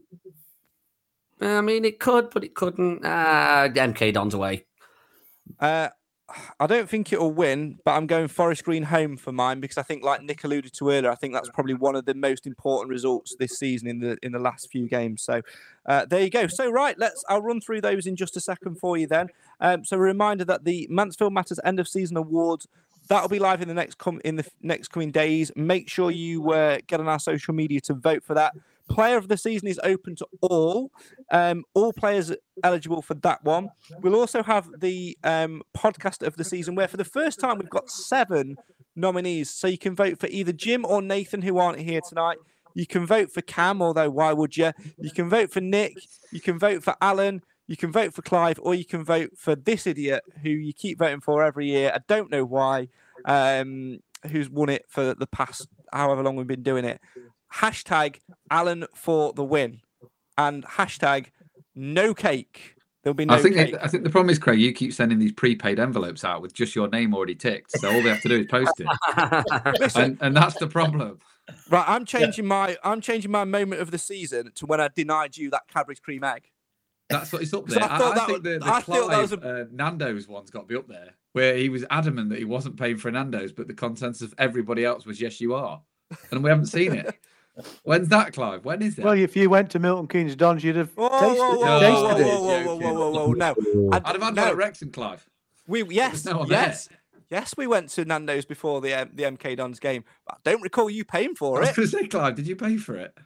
I mean, it could, but it couldn't. Uh, M K Dons away. Uh, I don't think it'll win, but I'm going Forest Green home for mine because I think, like Nick alluded to earlier, I think that's probably one of the most important results this season in the in the last few games. So uh, there you go. So right, let's. I'll run through those in just a second for you. Then, um, so a reminder that the Mansfield Matters End of Season Awards. That'll be live in the next com- in the next coming days. Make sure you uh, get on our social media to vote for that. Player of the season is open to all. Um, all players eligible for that one. We'll also have the um, podcast of the season, where for the first time we've got seven nominees. So you can vote for either Jim or Nathan, who aren't here tonight. You can vote for Cam, although why would you? You can vote for Nick. You can vote for Alan. You can vote for Clive, or you can vote for this idiot who you keep voting for every year. I don't know why. Um, who's won it for the past however long we've been doing it. Hashtag Alan for the win. And hashtag no cake. There'll be no I think cake. it, I think the problem is, Craig, you keep sending these prepaid envelopes out with just your name already ticked. So all they have to do is post it. Listen, and, and that's the problem. right, I'm changing my I'm changing my moment of the season to when I denied you that Cadbury's cream egg. That's what it's up So there. I I, thought I that think was- the, the I thought that was Clive, uh, Nando's one's got to be up there, where he was adamant that he wasn't paying for Nando's, but the consensus of everybody else was, yes, you are. And we haven't seen it. When's that, Clive? When is that? Well, if you went to Milton Keynes Dons, you'd have Whoa, tasted, whoa, whoa, No, tasted whoa, it. whoa, whoa, whoa, whoa, whoa, whoa, no. I, I'd have had no. one at Wrexham, Clive. We yes, There's no one yes, yes. We went to Nando's before the um, the M K Dons game. I don't recall you paying I for was it. going to say, Clive, did you pay for it?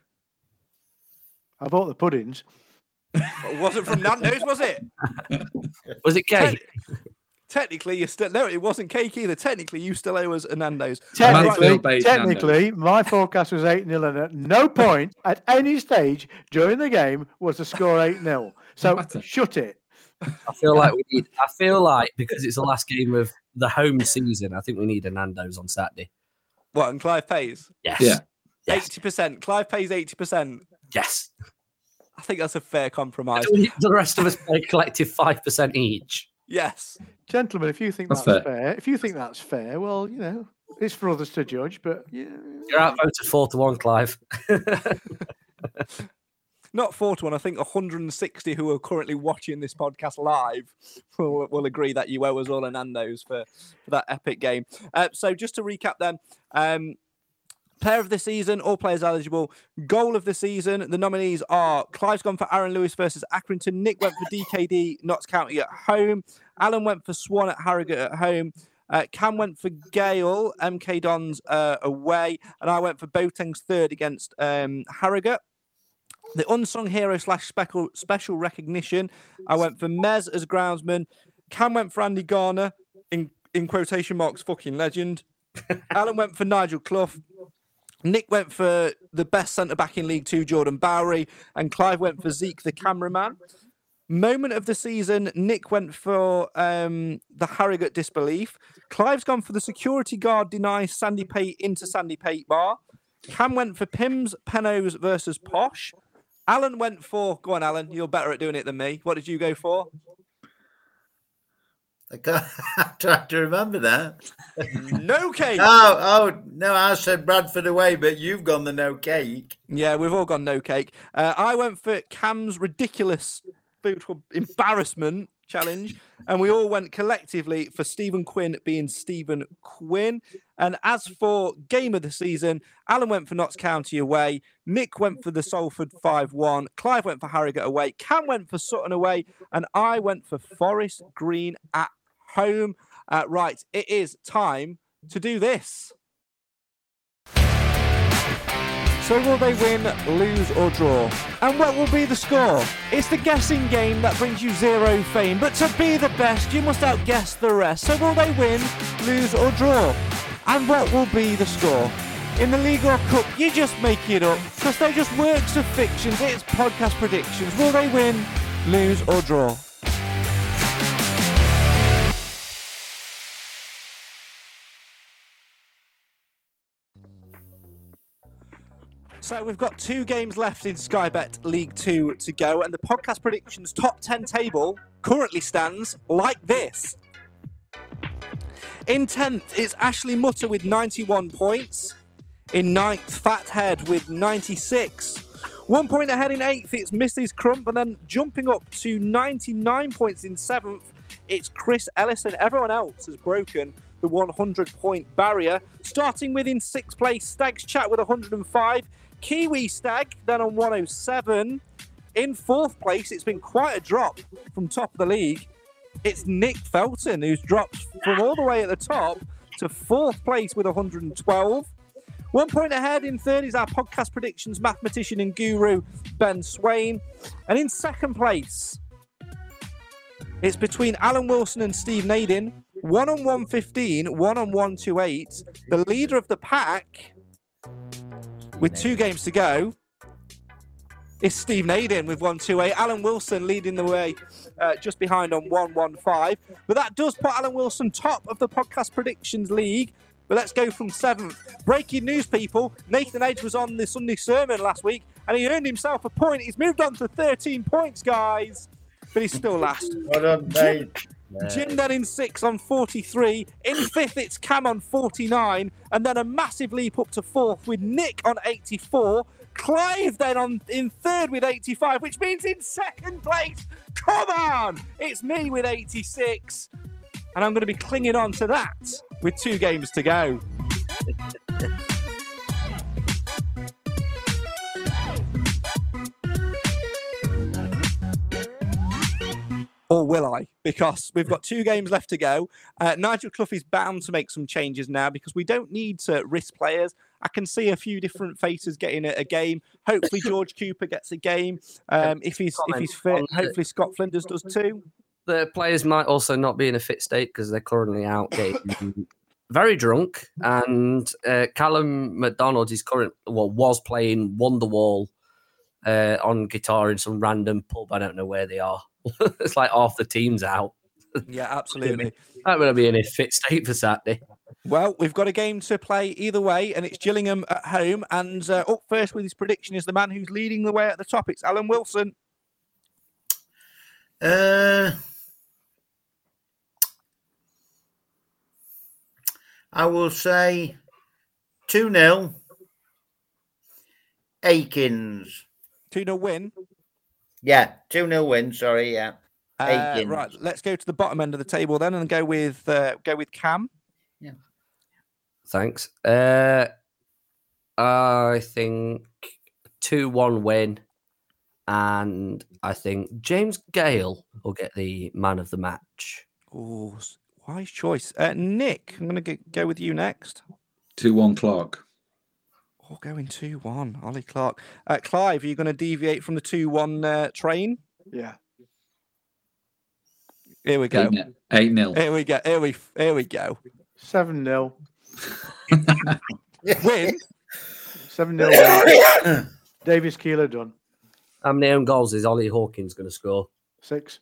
I bought the puddings. It wasn't from Nando's, was it? Was it cake? Te- technically, you still no. It wasn't cake either. Technically, you still owe us a Nando's. Technically, Mansfield-based technically my forecast was eight nil, and at no point at any stage during the game was the score eight nil. So Matter. shut it. I feel like we need. I feel like because it's the last game of the home season, I think we need a Nando's on Saturday. What? And Clive pays Yes. Yeah. Yes. eighty percent. Clive pays eighty percent. Yes. I think that's a fair compromise. The rest of us pay collective five percent each. Yes. Gentlemen, if you think That's that's, fair. fair. if you think that's fair, well, you know, it's for others to judge. But yeah, You're outvoted four to one, Clive. Not four to one. I think one hundred sixty who are currently watching this podcast live will, will agree that you owe us all a Nando's for, for that epic game. Uh, so just to recap then, um, player of the season, all players eligible. Goal of the season, the nominees are Clive's gone for Aaron Lewis versus Accrington. Nick went for D K D, Notts County at home. Alan went for Swan at Harrogate at home. Uh, Cam went for Gale, M K Dons uh, away. And I went for Boateng's third against um, Harrogate. The unsung hero slash special special recognition, I went for Mez as groundsman. Cam went for Andy Garner, in, in quotation marks, fucking legend. Alan went for Nigel Clough. Nick went for the best centre-back in League Two, Jordan Bowery. And Clive went for Zeke, the cameraman. Moment of the season, Nick went for um, the Harrogate disbelief. Clive's gone for the security guard denies Sandy Pate into Sandy Pate bar. Cam went for Pims, Penos versus Posh. Alan went for, go on, Alan, you're better at doing it than me. What did you go for? I can't, I'm trying to remember that. No cake. Oh, oh, no, I said Bradford away, but you've gone the no cake. Yeah, we've all gone no cake. Uh, I went for Cam's ridiculous food embarrassment challenge, and we all went collectively for Stephen Quinn being Stephen Quinn. And as for game of the season, Alan went for Notts County away, Nick went for the Salford five one, Clive went for Harrogate away, Cam went for Sutton away, and I went for Forest Green at home. Uh, right, it is time to do this. So will they win, lose or draw? And what will be the score? It's the guessing game that brings you zero fame, but to be the best, you must outguess the rest. So will they win, lose or draw? And what will be the score? In the League or Cup, you just make it up, because they're just works of fictions. It's podcast predictions. Will they win, lose or draw? So we've got two games left in Sky Bet League Two to go, and the podcast predictions top ten table currently stands like this. In tenth, it's Ashley Mutter with ninety-one points. In ninth, Fathead with ninety-six. One point ahead in eighth, it's Missus Crump, and then jumping up to ninety-nine points in seventh, it's Chris Ellis, and everyone else has broken the one hundred point barrier. Starting with in sixth place, Stag's Chat with one hundred five. Kiwi Stag then on one oh seven. In fourth place, it's been quite a drop from top of the league. It's Nick Felton, who's dropped from all the way at the top to fourth place with one hundred twelve. One point ahead in third is our podcast predictions mathematician and guru, Ben Swain. And in second place, it's between Alan Wilson and Steve Nadin. One on one fifteen, one on one twenty-eight. The leader of the pack, with two games to go, is Steve Nadin with one twenty-eight. Alan Wilson leading the way uh, just behind on one fifteen. But that does put Alan Wilson top of the podcast predictions league. But let's go from seventh. Breaking news, people. Nathan Edge was on the Sunday Sermon last week, and he earned himself a point. He's moved on to thirteen points, guys. But he's still last. Well done, Dave. Jim then in sixth on forty-three. In fifth, it's Cam on forty-nine. And then a massive leap up to fourth with Nick on eighty-four. Clive then on in third with eighty-five, which means in second place, come on, it's me with eighty-six. And I'm going to be clinging on to that with two games to go. Or will I? Because we've got two games left to go. Uh, Nigel Clough is bound to make some changes now because we don't need to risk players. I can see a few different faces getting a, a game. Hopefully George Cooper gets a game. Um, if he's if he's fit, hopefully Scott Flinders does too. The players might also not be in a fit state because they're currently out getting very drunk. And uh, Callum McDonald is current, well, was playing Wonderwall uh, on guitar in some random pub. I don't know where they are. It's like half the team's out. Yeah, absolutely. I'm going to be in a fit state for Saturday. Well, we've got a game to play either way, and it's Gillingham at home. And uh, up first with his prediction is the man who's leading the way at the top. It's Alan Wilson. Uh, I will say two nil Akins. two nil win? Yeah, two nil win, sorry, yeah. Uh, right, let's go to the bottom end of the table then and go with uh, go with Cam. Yeah. Thanks. Uh, I think two one win, and I think James Gale will get the man of the match. Oh, wise choice. Uh, Nick, I'm going to go with you next. two one Clark. Oh, going two one. Ollie Clark. Uh, Clive, are you going to deviate from the two one uh, train? Yeah. Here we go. eight nil. Here we go. Here we, here we go. seven nil. Win? seven nil. Davis Keeler done. How many own goals is Ollie Hawkins going to score? Six.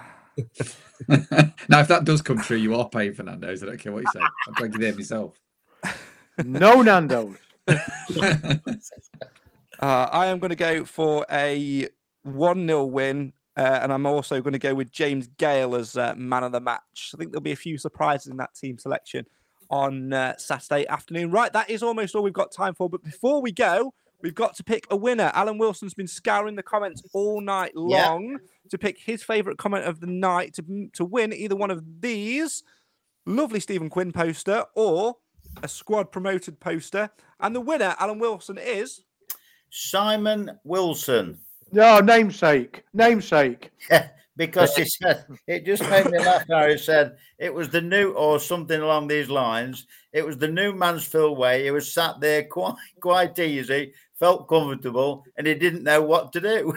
Now, if that does come true, you are paying for Nando's. I don't care what you say. I'm drinking there myself. No Nando's. uh, I am going to go for a one nil win. Uh, and I'm also going to go with James Gale as uh, man of the match. I think there'll be a few surprises in that team selection on uh, Saturday afternoon. Right, that is almost all we've got time for. But before we go, we've got to pick a winner. Alan Wilson's been scouring the comments all night long yeah. to pick his favourite comment of the night to, to win either one of these lovely Stephen Quinn poster or a squad promoted poster. And the winner, Alan Wilson, is... Simon Wilson. No, namesake. Namesake. Yeah, because he said, it just made me laugh how he said it was the new, or something along these lines, it was the new Mansfield way. He was sat there quite, quite easy, felt comfortable, and he didn't know what to do.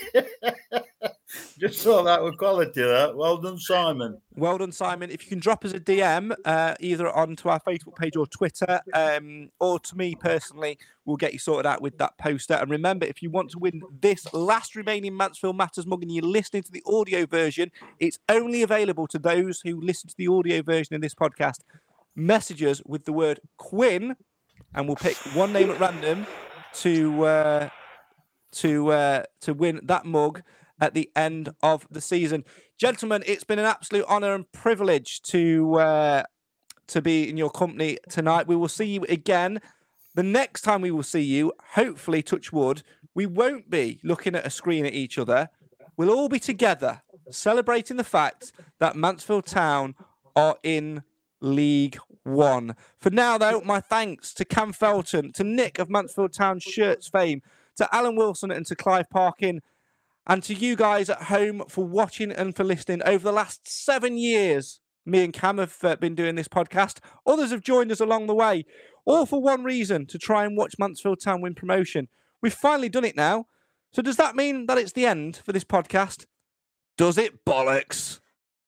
Just thought that was quality, that. Well done, Simon. Well done, Simon. If you can drop us a D M, uh, either onto our Facebook page or Twitter, um, or to me personally, we'll get you sorted out with that poster. And remember, if you want to win this last remaining Mansfield Matters mug and you're listening to the audio version, it's only available to those who listen to the audio version of this podcast. Message us with the word Quinn, and we'll pick one name at random to uh, to uh, to win that mug at the end of the season. Gentlemen, it's been an absolute honour and privilege to uh, to be in your company tonight. We will see you again. The next time we will see you, hopefully, touch wood, we won't be looking at a screen at each other. We'll all be together, celebrating the fact that Mansfield Town are in League One. For now, though, my thanks to Cam Felton, to Nick of Mansfield Town Shirts fame, to Alan Wilson and to Clive Parkin, and to you guys at home for watching and for listening. Over the last seven years, me and Cam have uh, been doing this podcast. Others have joined us along the way, all for one reason, to try and watch Mansfield Town win promotion. We've finally done it now. So does that mean that it's the end for this podcast? Does it, bollocks?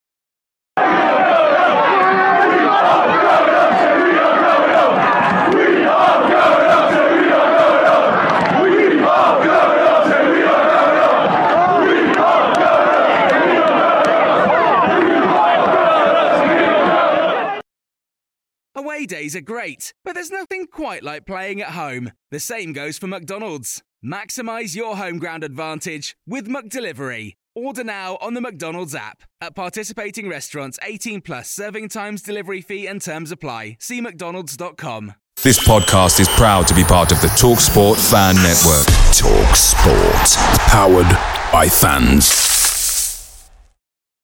Away days are great, but there's nothing quite like playing at home. The same goes for McDonald's. Maximise your home ground advantage with McDelivery. Order now on the McDonald's app. At participating restaurants, eighteen plus, serving times, delivery fee and terms apply. See mcdonalds dot com. This podcast is proud to be part of the TalkSport Fan Network. TalkSport. Powered by fans.